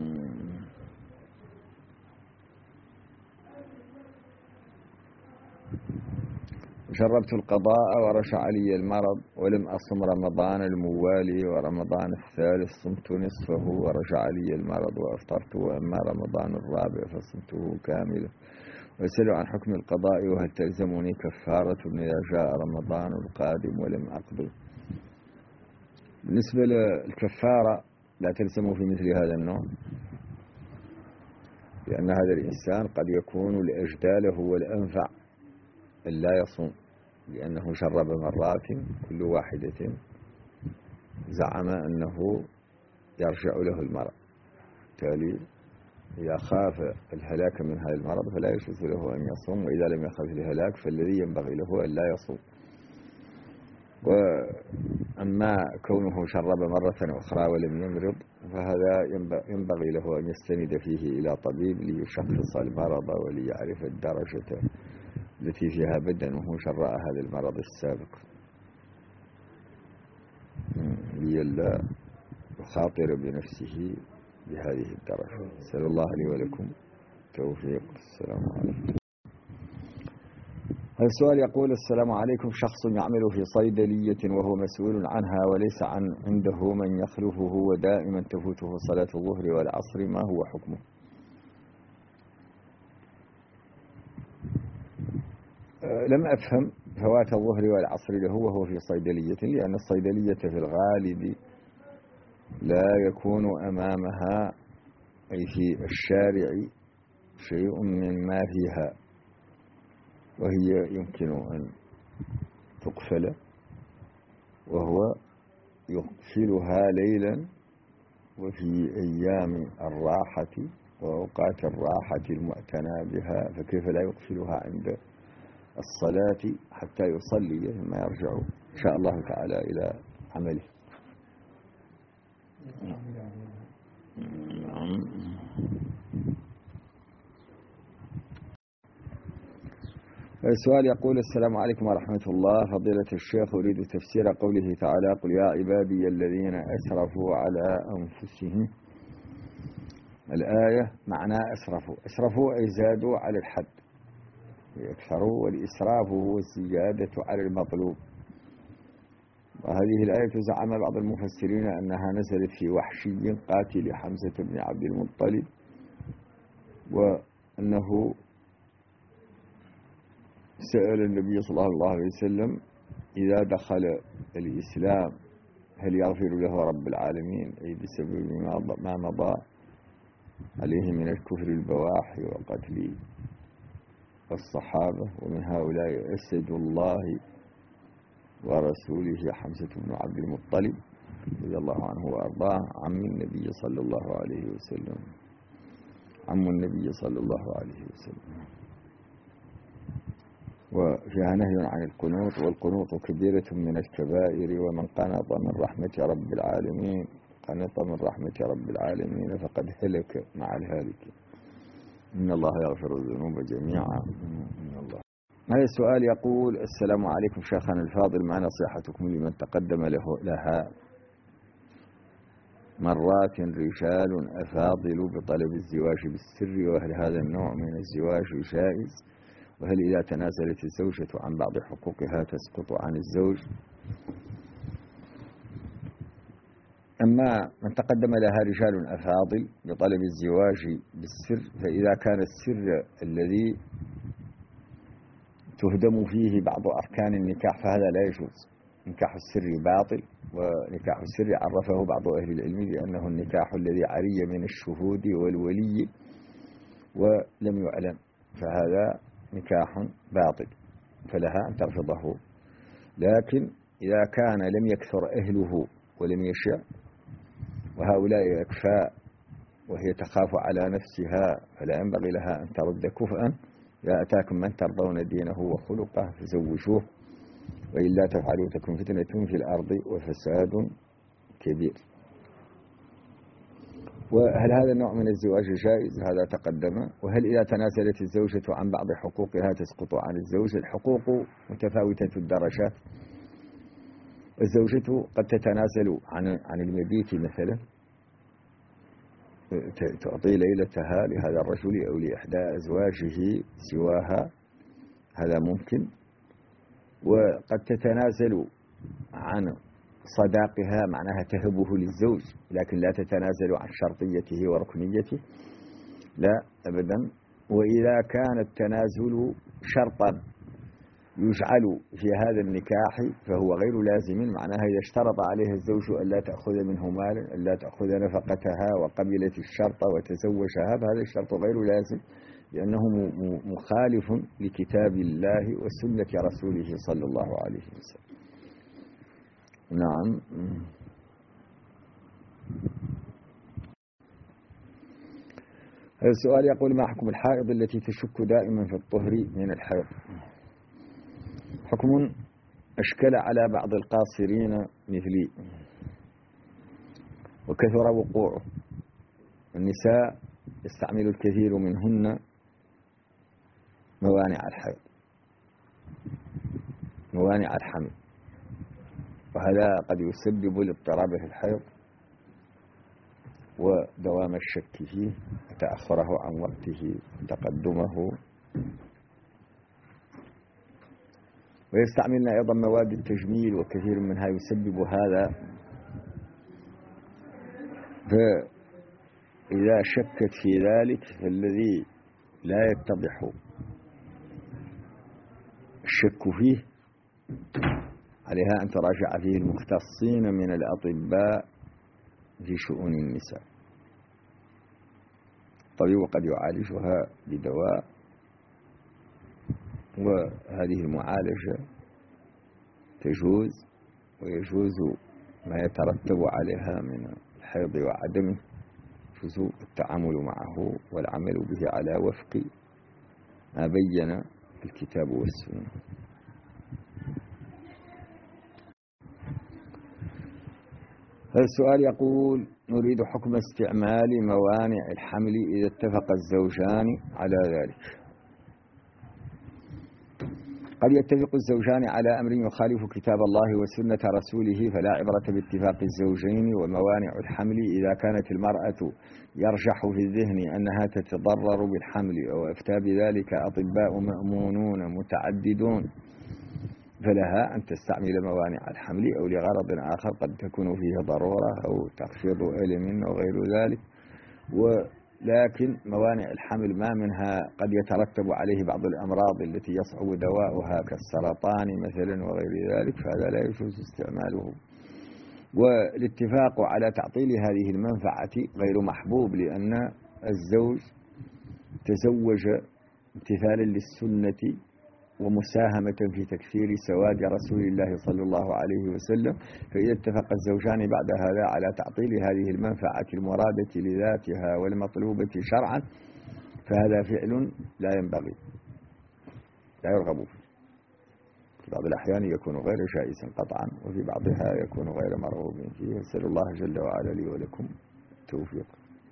Speaker 4: شربت القضاء ورشع لي المرض ولم أصم رمضان الموالي ورمضان الثالث صمت نصفه ورشع لي المرض وأفطرت، وأما رمضان الرابع فصمته كاملا. وأسأل عن حكم القضاء وهل تلزمني كفارة إذا جاء رمضان القادم ولم أقضي. بالنسبة للكفارة لا تلزم في مثل هذا النوع، لأن هذا الإنسان قد يكون لأجداله والأنفع أن لا يصوم، لأنه شرب مرات كل واحدة زعم أنه يرجع له المرض، بالتالي إذا خاف الهلاك من هذا المرض فلا يجوز له أن يصوم، وإذا لم يخاف الهلاك فالذي ينبغي له أن لا يصوم. وأما كونه شرب مرة أخرى ولم يمرض فهذا ينبغي له أن يستند فيه إلى طبيب ليشخص المرض وليعرف الدرجة التي فيها بدنه شراء هذا المرض السابق، لئلا يخاطر بنفسه بهذه الدرجة. أسأل الله لي ولكم التوفيق. السلام عليكم. هذا السؤال يقول: السلام عليكم، شخص يعمل في صيدلية وهو مسؤول عنها وليس عن عنده من يخلفه ودائما تفوته صلاة الظهر والعصر، ما هو حكمه؟ لم أفهم فوات الظهر والعصر له وهو في صيدلية، لأن الصيدلية في الغالب لا يكون أمامها أي في الشارع شيء مما فيها، وهي يمكن أن تقفل، وهو يقفلها ليلا وفي أيام الراحة وأوقات الراحة المعتنى بها، فكيف لا يقفلها عند الصلاة حتى يصلي ثم يرجع إن شاء الله تعالى إلى عمله. السؤال يقول: السلام عليكم ورحمة الله، فضيلة الشيخ، أريد تفسير قوله تعالى: قل يا عبادي الذين أسرفوا على أنفسهم. الآية معنى أسرفوا، أسرفوا أي زادوا على الحد، يكثروا، والإسراف هو الزيادة على المطلوب. وهذه الآية زعم بعض المفسرين أنها نزلت في وحشي قاتل حمزة بن عبد المطلب، وأنه سأل النبي صلى الله عليه وسلم إذا دخل الإسلام هل يغفر له رب العالمين، أي بسبب ما مضى عليه من الكفر البواح وقتل الصحابة، ومن هؤلاء أسد الله ورسوله حمزة بن عبد المطلب رضي الله عنه وأرضاه، عم النبي صلى الله عليه وسلم عم النبي صلى الله عليه وسلم. وفيها نهي عن القنوط، والقنوط كبيرة من الكبائر، ومن قنط من رحمة رب العالمين قنط من رحمة رب العالمين فقد هلك مع الهالك، إن الله يغفر الذنوب جميعا. إن الله. هذا السؤال يقول: السلام عليكم شيخنا الفاضل، ما نصيحتكم لمن تقدم له لها مرات رجال أفاضل بطلب الزواج بالسر، وهل هذا النوع من الزواج جائز؟ وهل إذا تنازلت الزوجة عن بعض حقوقها تسقط عن الزوج؟ أما من تقدم لها رجال أفاضل بطلب الزواج بالسر، فإذا كان السر الذي تهدم فيه بعض أركان النكاح فهذا لا يجوز. نكاح السر باطل، ونكاح السر عرفه بعض أهل العلم بأنه النكاح الذي عري من الشهود والولي ولم يعلم فهذا نكاح باطل فلها أن ترفضه. لكن إذا كان لم يكثر أهله ولم يشع وهؤلاء أكفاء وهي تخاف على نفسها فلا ينبغي لها أن ترد كفءا. إذا أتاكم من ترضون دينه وخلقه فزوجوه وإلا تفعلوا تكن فتنة في الأرض وفساد كبير. وهل هذا النوع من الزواج جائز؟ هذا تقدم. وهل إذا تنازلت الزوجة عن بعض حقوقها تسقط عن الزوج؟ الحقوق متفاوتة الدرجات. الزوجة قد تتنازل عن عن المبيت مثلا، تعطي ليلتها لهذا الرجل أو لإحدى أزواجه سواها، هذا ممكن. وقد تتنازل عن صداقها معناها تهبه للزوج، لكن لا تتنازل عن شرطيته وركنيته، لا أبدا. وإذا كان التنازل شرطا يجعل في هذا النكاح فهو غير لازم، معناها إذا اشترط عليها الزوج أن لا تأخذ منه مالا، أن لا تأخذ نفقتها وقبلت الشرط وتزوجها، فهذا الشرط غير لازم لأنه مخالف لكتاب الله وسنة رسوله صلى الله عليه وسلم. نعم. هذا السؤال يقول: ما حكم الحائض التي تشك دائما في الطهر من الحيض؟ حكم أشكل على بعض القاصرين مثلي وكثر وقوعه. النساء يستعمل الكثير منهن موانع الحيض، موانع الحمل، وهذا قد يسبب الاضطراب في الحيض ودوام الشك فيه وتأخره عن وقته وتقدمه. ويستعملن أيضا مواد التجميل وكثير منها يسبب هذا. فإذا شكت في ذلك فالذي لا يتضح الشك فيه عليها أن تراجع فيه المختصين من الأطباء في شؤون النساء. الطبيب قد يعالجها بدواء، وهذه المعالجة تجوز، ويجوز ما يترتب عليها من الحيض وعدمه، يجوز التعامل معه والعمل به على وفق ما بين الكتاب والسنة. هذا السؤال يقول: نريد حكم استعمال موانع الحمل إذا اتفق الزوجان على ذلك. قد يتفق الزوجان على أمر يخالف كتاب الله وسنة رسوله فلا عبرة باتفاق الزوجين. وموانع الحمل إذا كانت المرأة يرجح في الذهن أنها تتضرر بالحمل أو أفتى بذلك أطباء مأمونون متعددون فلها أن تستعمل موانع الحمل أو لغرض آخر قد تكون فيه ضرورة أو تخفيض ألم أو غير ذلك. ولكن موانع الحمل ما منها قد يترتب عليه بعض الأمراض التي يصعب دواؤها كالسرطان مثلا وغير ذلك، فهذا لا يجوز استعماله. والاتفاق على تعطيل هذه المنفعة غير محبوب، لأن الزوج تزوج امتثالا للسنة ومساهمة في تكثير سواد رسول الله صلى الله عليه وسلم. فإذا اتفق الزوجان بعد هذا على تعطيل هذه المنفعة المرادة لذاتها والمطلوبة شرعا فهذا فعل لا ينبغي، لا يرغب فيه. في بعض الأحيان يكون غير جائز قطعا، وفي بعضها يكون غير مرغوب فيه. أسأل الله جل وعلا لي ولكم التوفيق.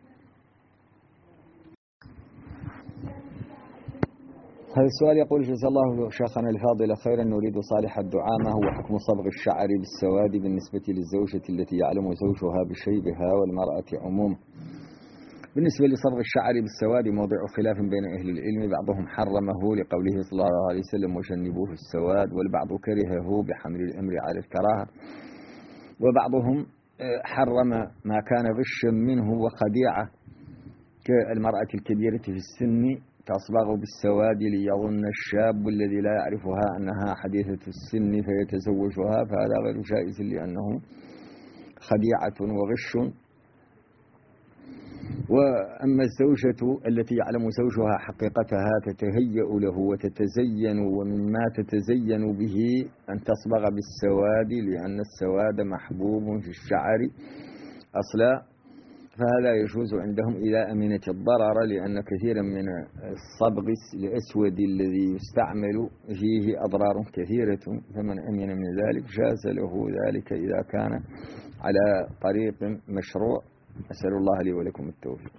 Speaker 4: هذا السؤال يقول: جزا الله شيخنا الفاضل خيرا، نريد صالح الدعاء. ما هو حكم صبغ الشعر بالسواد بالنسبة للزوجة التي يعلم زوجها بشيبها والمرأة عموما؟ بالنسبة لصبغ الشعر بالسواد موضع خلاف بين أهل العلم، بعضهم حرمه لقوله صلى الله عليه وسلم: وجنبوه السواد، والبعض كرهه بحمل الأمر على الكراهة، وبعضهم حرم ما كان غشا منه وخديعة كالمرأة الكبيرة في السن تصبغ بالسواد ليظن الشاب الذي لا يعرفها أنها حديثة السن فيتزوجها، فهذا غير جائز لأنه خديعة وغش. وأما الزوجة التي يعلم زوجها حقيقتها تتهيأ له وتتزين، ومما تتزين به أن تصبغ بالسواد لأن السواد محبوب في الشعر أصلا، فهذا يجوز عندهم إذا أمنت الضرر، لأن كثيرا من الصبغ الأسود الذي يستعمل فيه أضرار كثيرة، فمن أمن من ذلك جاز له ذلك إذا كان على طريق مشروع. أسأل الله لي ولكم التوفيق.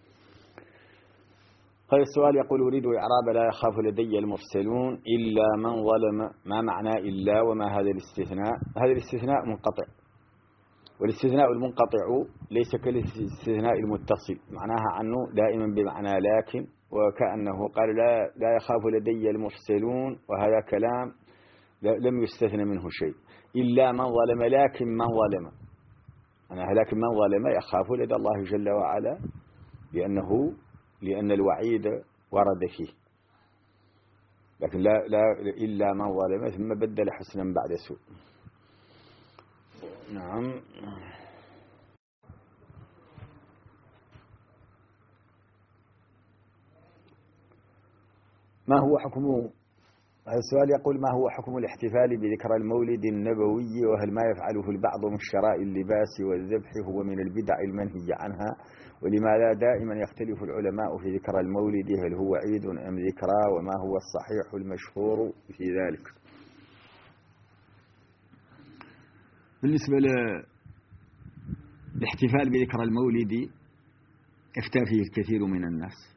Speaker 4: هذا السؤال يقول: أريد إعراب لا يخاف لدي المرسلون إلا من ظلم. ما معنى إلا وما هذا الاستثناء؟ هذا الاستثناء منقطع، والاستثناء المنقطع ليس كالاستثناء المتصل، معناها عنه دائما بمعنى لكن، وكأنه قال لا, لا يخاف لدي المرسلون، وهذا كلام لم يستثنى منه شيء. إلا من ظلم، لكن من ظلم أنا لكن من ظلم يخاف لدى الله جل وعلا، لأنه لأن الوعيد ورد فيه. لكن لا, لا إلا من ظلم ثم بدل حسنا بعد سوء. نعم. ما هو حكم هذا السؤال؟ يقول: ما هو حكم الاحتفال بذكرى المولد النبوي، وهل ما يفعله البعض من شراء اللباس والذبح هو من البدع المنهي عنها؟ ولماذا دائما يختلف العلماء في ذكرى المولد، هل هو عيد أم ذكرى؟ وما هو الصحيح المشهور في ذلك؟ بالنسبة للاحتفال بذكرى المولد افتى فيه الكثير من الناس،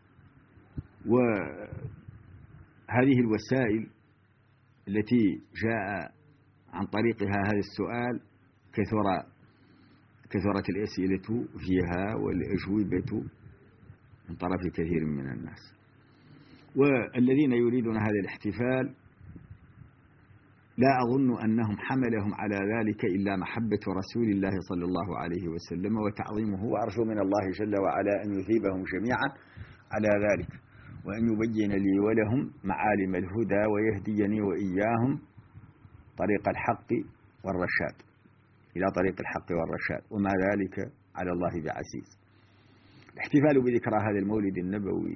Speaker 4: وهذه الوسائل التي جاء عن طريقها هذا السؤال كثر كثرت الأسئلة فيها والأجوبة من طرف كثير من الناس. والذين يريدون هذا الاحتفال لا أظن أنهم حملهم على ذلك إلا محبة رسول الله صلى الله عليه وسلم وتعظيمه، وأرجو من الله جل وعلا أن يثيبهم جميعا على ذلك، وأن يبين لي ولهم معالم الهدى، ويهديني وإياهم طريق الحق والرشاد، إلى طريق الحق والرشاد، وما ذلك على الله بعزيز. الاحتفال بذكرى هذا المولد النبوي،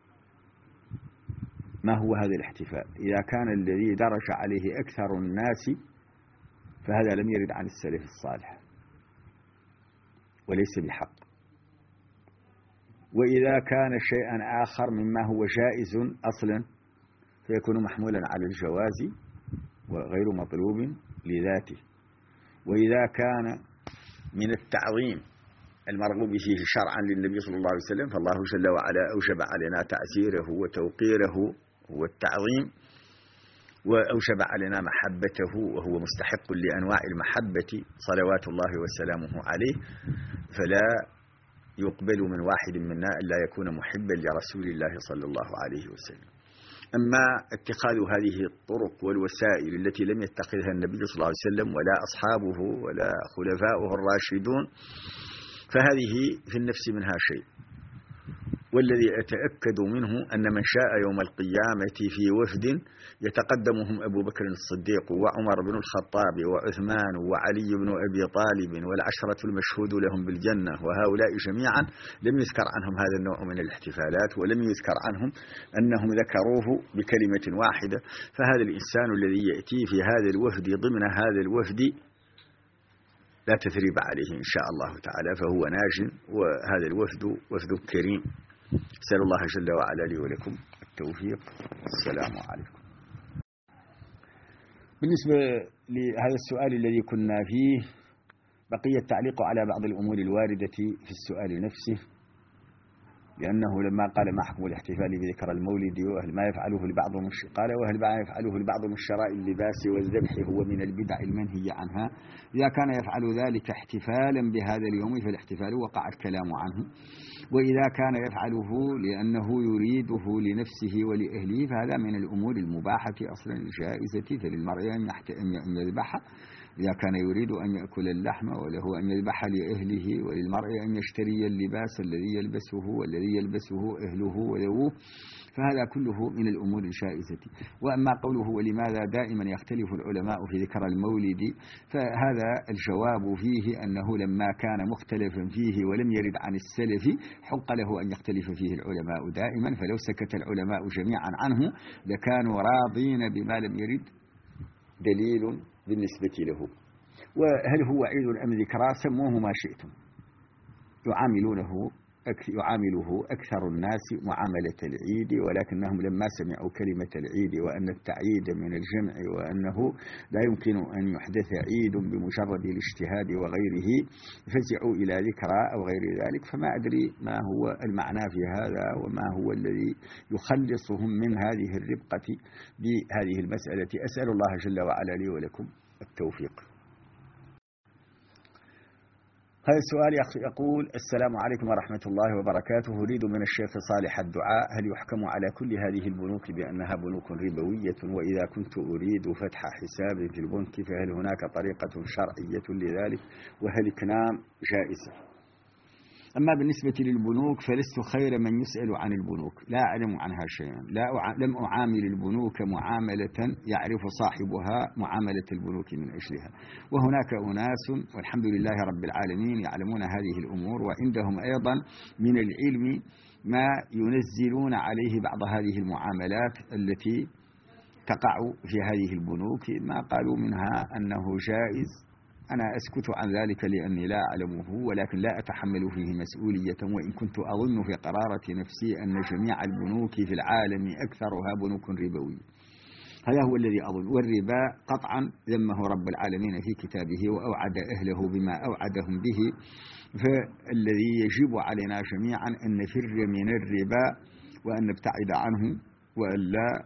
Speaker 4: ما هو هذا الاحتفال؟ إذا كان الذي درج عليه أكثر الناس فهذا لم يرد عن السلف الصالح وليس بحق، وإذا كان شيئا آخر مما هو جائز أصلا فيكون محمولا على الجواز وغير مطلوب لذاته. وإذا كان من التعظيم المرغوب فيه شرعا للنبي صلى الله عليه وسلم فالله جل وعلا أوجب علينا تعزيره وتوقيره والتعظيم، وأوجب علينا محبته، وهو مستحق لأنواع المحبة صلوات الله وسلامه عليه، فلا يقبل من واحد منا أن لا يكون محبا لرسول الله صلى الله عليه وسلم. أما اتخاذ هذه الطرق والوسائل التي لم يتخذها النبي صلى الله عليه وسلم ولا أصحابه ولا خلفاؤه الراشدون فهذه في النفس منها شيء، والذي أتأكد منه أن من شاء يوم القيامة في وفد يتقدمهم أبو بكر الصديق وعمر بن الخطاب وعثمان وعلي بن أبي طالب والعشرة المشهود لهم بالجنة، وهؤلاء جميعا لم يذكر عنهم هذا النوع من الاحتفالات، ولم يذكر عنهم أنهم ذكروه بكلمة واحدة. فهذا الإنسان الذي يأتي في هذا الوفد ضمن هذا الوفد لا تثريب عليه إن شاء الله تعالى، فهو ناج، وهذا الوفد وفد كريم. أسأل الله جل وعلا لي ولكم التوفيق. السلام عليكم. بالنسبة لهذا السؤال الذي كنا فيه بقي التعليق على بعض الأمور الواردة في السؤال نفسه، لأنه لما قال ما حكم الاحتفال بذكرى المولد وهل ما يفعله البعض من قال وهل ما يفعله البعض من شراء اللباس والذبح هو من البدع المنهي عنها. إذا كان يفعل ذلك احتفالا بهذا اليوم فالاحتفال وقع الكلام عنه، وإذا كان يفعله لأنه يريده لنفسه ولأهله فهذا من الأمور المباحة أصلا الجائزة، فللمرء أن يذبح إذا كان يريد أن يأكل اللحم وله أن يذبح لأهله وللمرء أن يشتري اللباس الذي يلبسه والذي يلبسه أهله وذووه، فهذا كله من الأمور الجائزة. وأما قوله ولماذا دائما يختلف العلماء في ذكر المولد، فهذا الجواب فيه أنه لما كان مختلفا فيه ولم يرد عن السلف حق له أن يختلف فيه العلماء دائما، فلو سكت العلماء جميعا عنه لكانوا راضين بما لم يرد دليل بالنسبة له. وهل هو عيد أم ذكرى؟ سموه ما شئتم، يعاملونه يعامله أكثر الناس معاملة العيد، ولكنهم لما سمعوا كلمة العيد وأن التعييد من الجمع وأنه لا يمكن أن يحدث عيد بمجرد الاجتهاد وغيره فزعوا إلى ذكرى أو غير ذلك. فما أدري ما هو المعنى في هذا وما هو الذي يخلصهم من هذه الربقة بهذه المسألة. أسأل الله جل وعلا لي ولكم التوفيق. هذا السؤال يقول: السلام عليكم ورحمة الله وبركاته، أريد من الشيخ صالح الدعاء، هل يحكم على كل هذه البنوك بأنها بنوك ربوية؟ وإذا كنت أريد فتح حساب في البنك فهل هناك طريقة شرعية لذلك؟ وهل إكنام جائزة؟ أما بالنسبة للبنوك فلست خير من يسأل عن البنوك، لا أعلم عنها شيئا، لا أع... لم أعامل البنوك معاملة يعرف صاحبها معاملة البنوك من أجلها. وهناك أناس والحمد لله رب العالمين يعلمون هذه الأمور، وعندهم أيضا من العلم ما ينزلون عليه بعض هذه المعاملات التي تقع في هذه البنوك، ما قالوا منها أنه جائز. أنا أسكت عن ذلك لأني لا أعلمه، ولكن لا أتحمل فيه مسؤولية، وإن كنت أظن في قرارة نفسي أن جميع البنوك في العالم أكثرها بنوك ربوية. هذا هو الذي أظن. والربا قطعا ذمه رب العالمين في كتابه وأوعد أهله بما أوعدهم به، فالذي يجب علينا جميعا أن نفر من الربا وأن نبتعد عنه، وأن لا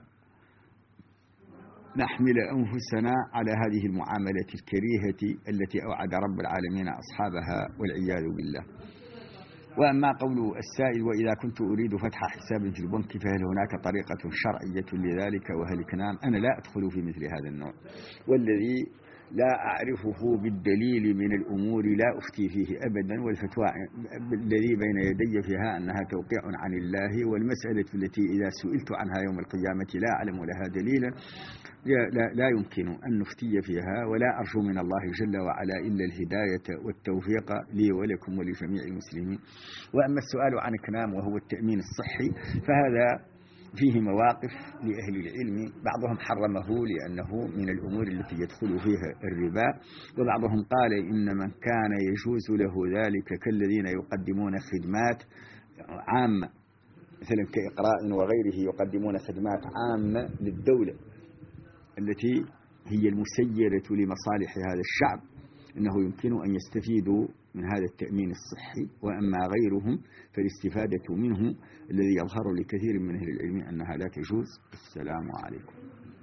Speaker 4: نحمل أنفسنا على هذه المعاملة الكريهة التي أوعد رب العالمين أصحابها والعياذ بالله. وأما قول السائل: وإذا كنت أريد فتح حساب في البنك فهل هناك طريقة شرعية لذلك وهل إكنام؟ أنا لا أدخل في مثل هذا النوع، والذي لا أعرفه بالدليل من الأمور لا أفتي فيه أبدا، والفتوى الذي بين يدي فيها أنها توقيع عن الله، والمسألة التي إذا سئلت عنها يوم القيامة لا أعلم لها دليلا لا, لا يمكن أن نفتي فيها، ولا أرجو من الله جل وعلا إلا الهداية والتوفيق لي ولكم ولجميع المسلمين. وأما السؤال عن إكنام وهو التأمين الصحي فهذا فيه مواقف لأهل العلم، بعضهم حرمه لأنه من الأمور التي يدخل فيها الربا، وبعضهم قال إن من كان يجوز له ذلك كالذين يقدمون خدمات عامة مثلا كإقراء وغيره، يقدمون خدمات عامة للدولة التي هي المسيرة لمصالح هذا الشعب، إنه يمكن أن يستفيدوا من هذا التأمين الصحي. وأما غيرهم فالاستفادة منه الذي يظهر لكثير من أهل العلم أنها لا تجوز. السلام عليكم.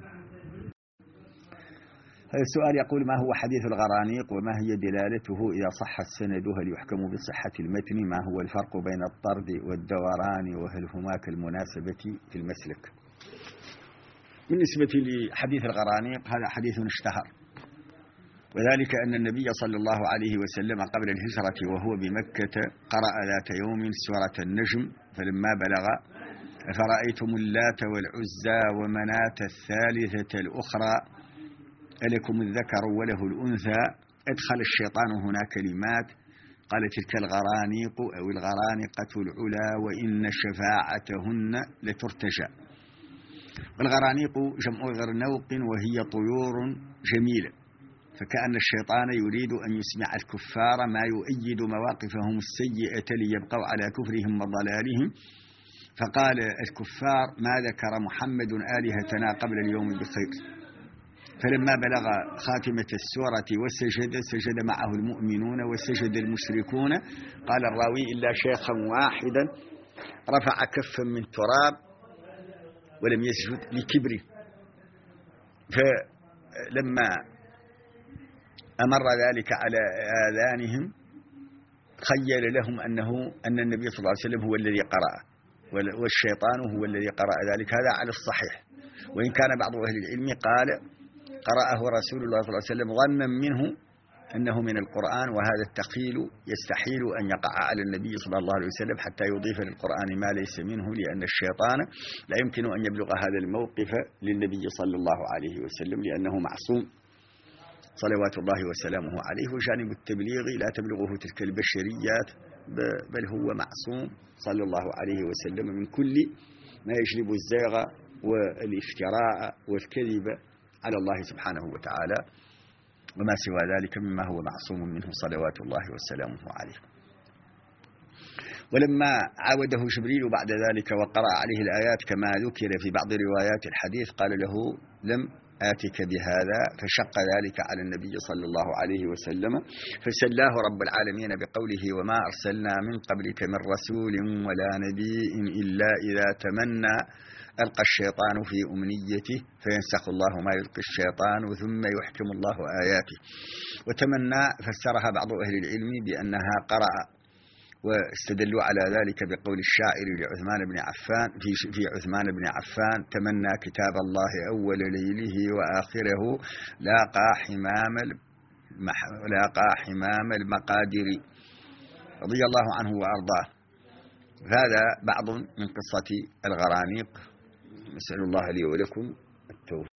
Speaker 4: هذا السؤال يقول: ما هو حديث الغرانيق وما هي دلالته؟ إذا صح السند هل يحكم بصحة المتن؟ ما هو الفرق بين الطرد والدوران وهل هما كالمناسبة في المسلك؟ بالنسبة لحديث الغرانيق هذا حديث اشتهر، وذلك أن النبي صلى الله عليه وسلم قبل الهجرة وهو بمكة قرأ ذات يوم سورة النجم، فلما بلغ فرأيتم اللات والعزى ومناة الثالثة الأخرى ألكم الذكر وله الأنثى، أدخل الشيطان هنا كلمات قال: تلك الغرانيق أو الغرانقة العلا وإن شفاعتهن لترتجى. والغرانيق جمع غرنوق وهي طيور جميلة، فكأن الشيطان يريد أن يسمع الكفار ما يؤيد مواقفهم السيئة ليبقوا على كفرهم وضلالهم، فقال الكفار: ما ذكر محمد آلهتنا قبل اليوم بخير. فلما بلغ خاتمة السورة وسجد سجد معه المؤمنون وسجد المشركون، قال الراوي: إلا شيخا واحدا رفع كفا من تراب ولم يسجد لكبره. فلما أمر ذلك على آذانهم خيل لهم أنه أن النبي صلى الله عليه وسلم هو الذي قرأ والشيطان هو الذي قرأ ذلك. هذا على الصحيح، وإن كان بعض أهل العلم قال قرأه رسول الله صلى الله عليه وسلم ظنا منه أنه من القرآن، وهذا التخيل يستحيل أن يقع على النبي صلى الله عليه وسلم حتى يضيف للقرآن ما ليس منه، لأن الشيطان لا يمكن أن يبلغ هذا الموقف للنبي صلى الله عليه وسلم لأنه معصوم صلوات الله وسلامه عليه، وجانب التبليغ لا تبلغه تلك البشريات، بل هو معصوم صلى الله عليه وسلم من كل ما يجلب الزيغ والافتراء والكذب على الله سبحانه وتعالى وما سوى ذلك مما هو معصوم منه صلوات الله وسلامه عليه. ولما عاوده جبريل بعد ذلك وقرأ عليه الآيات كما ذكر في بعض روايات الحديث قال له لم آتك بهذا، فشق ذلك على النبي صلى الله عليه وسلم، فسلاه رب العالمين بقوله وما أرسلنا من قبلك من رسول ولا نبي إلا إذا تمنى ألقى الشيطان في أمنيته فينسخ الله ما يلقي الشيطان ثم يحكم الله آياته. وتمنى فسرها بعض أهل العلم بأنها قرأ، واستدلوا على ذلك بقول الشاعر لعثمان بن عفان في في عثمان بن عفان تمنى كتاب الله أول ليله وآخره لاقى حمام لاقى حمام المقادير رضي الله عنه وأرضاه. هذا بعض من قصة الغرانيق، نسأل الله لي ولكم التوفيق.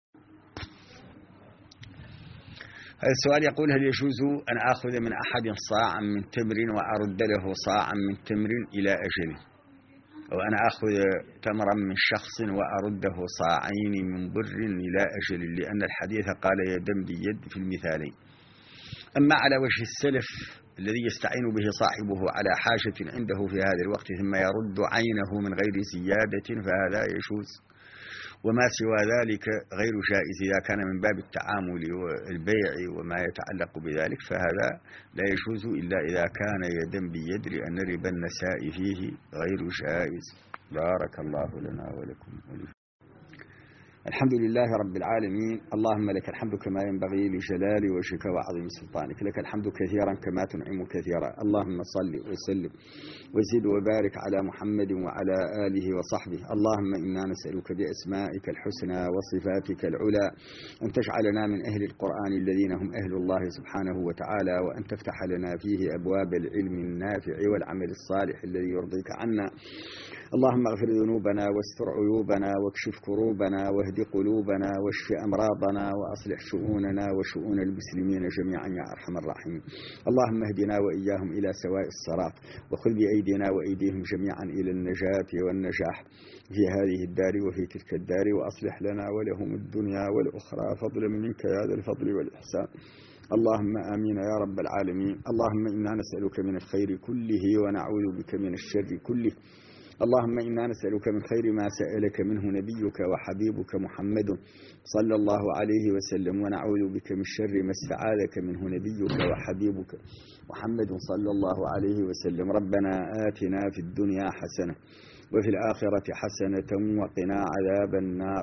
Speaker 4: هذا السؤال يقول هل يجوز أن آخذ من أحد صاعا من تمر وأرد له صاعا من تمر إلى أجله، أو أنا أخذ تمرا من شخص وأرده صاعين من بر إلى أجل، لأن الحديث قال يدا بيد في المثالين. أما على وجه السلف الذي يستعين به صاحبه على حاجة عنده في هذا الوقت ثم يرد عينه من غير زيادة فهذا يجوز، وما سوى ذلك غير جائز إذا كان من باب التعامل والبيع وما يتعلق بذلك، فهذا لا يجوز إلا إذا كان يدا بيد، لأن ربا النساء فيه غير جائز. بارك الله لنا ولكم ولكم. الحمد لله رب العالمين، اللهم لك الحمد كما ينبغي لجلال وجهك وعظيم سلطانك، لك الحمد كثيرا كما تنعم كثيرا. اللهم صل وسلم وزد وبارك على محمد وعلى آله وصحبه. اللهم إنا نسألك بأسمائك الحسنى وصفاتك العلى أن تجعلنا من أهل القرآن الذين هم أهل الله سبحانه وتعالى، وأن تفتح لنا فيه أبواب العلم النافع والعمل الصالح الذي يرضيك عنا. اللهم اغفر ذنوبنا واستر عيوبنا واكشف كروبنا واهد قلوبنا واشف أمراضنا وأصلح شؤوننا وشؤون المسلمين جميعا يا أرحم الراحمين. اللهم اهدنا وإياهم إلى سواء الصراط، وخذ بأيدينا وأيديهم جميعا إلى النجاة والنجاح في هذه الدار وفي تلك الدار، وأصلح لنا ولهم الدنيا والأخرى فضلا منك يا ذا الفضل والإحسان. اللهم آمين يا رب العالمين. اللهم إنا نسألك من الخير كله ونعوذ بك من الشر كله. اللهم إنا نسألك من خير ما سألك منه نبيك وحبيبك محمد صلى الله عليه وسلم، ونعوذ بك من شر ما استعاذك منه نبيك وحبيبك محمد صلى الله عليه وسلم. ربنا آتنا في الدنيا حسنة وفي الآخرة حسنة وقنا عذاب النار.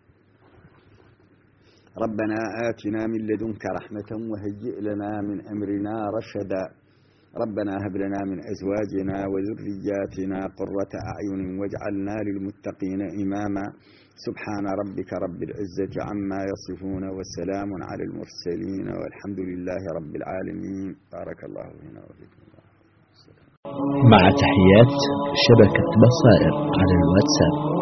Speaker 4: ربنا آتنا من لدنك رحمة وهيئ لنا من أمرنا رشدا. ربنا هب لنا من أزواجنا وذرياتنا قرة أعين واجعلنا للمتقين إماما. سبحان ربك رب العزة عما يصفون وسلام على المرسلين والحمد لله رب العالمين. بارك الله فينا وفيكم.
Speaker 1: مع تحيات شبكة بصائر على الواتساب.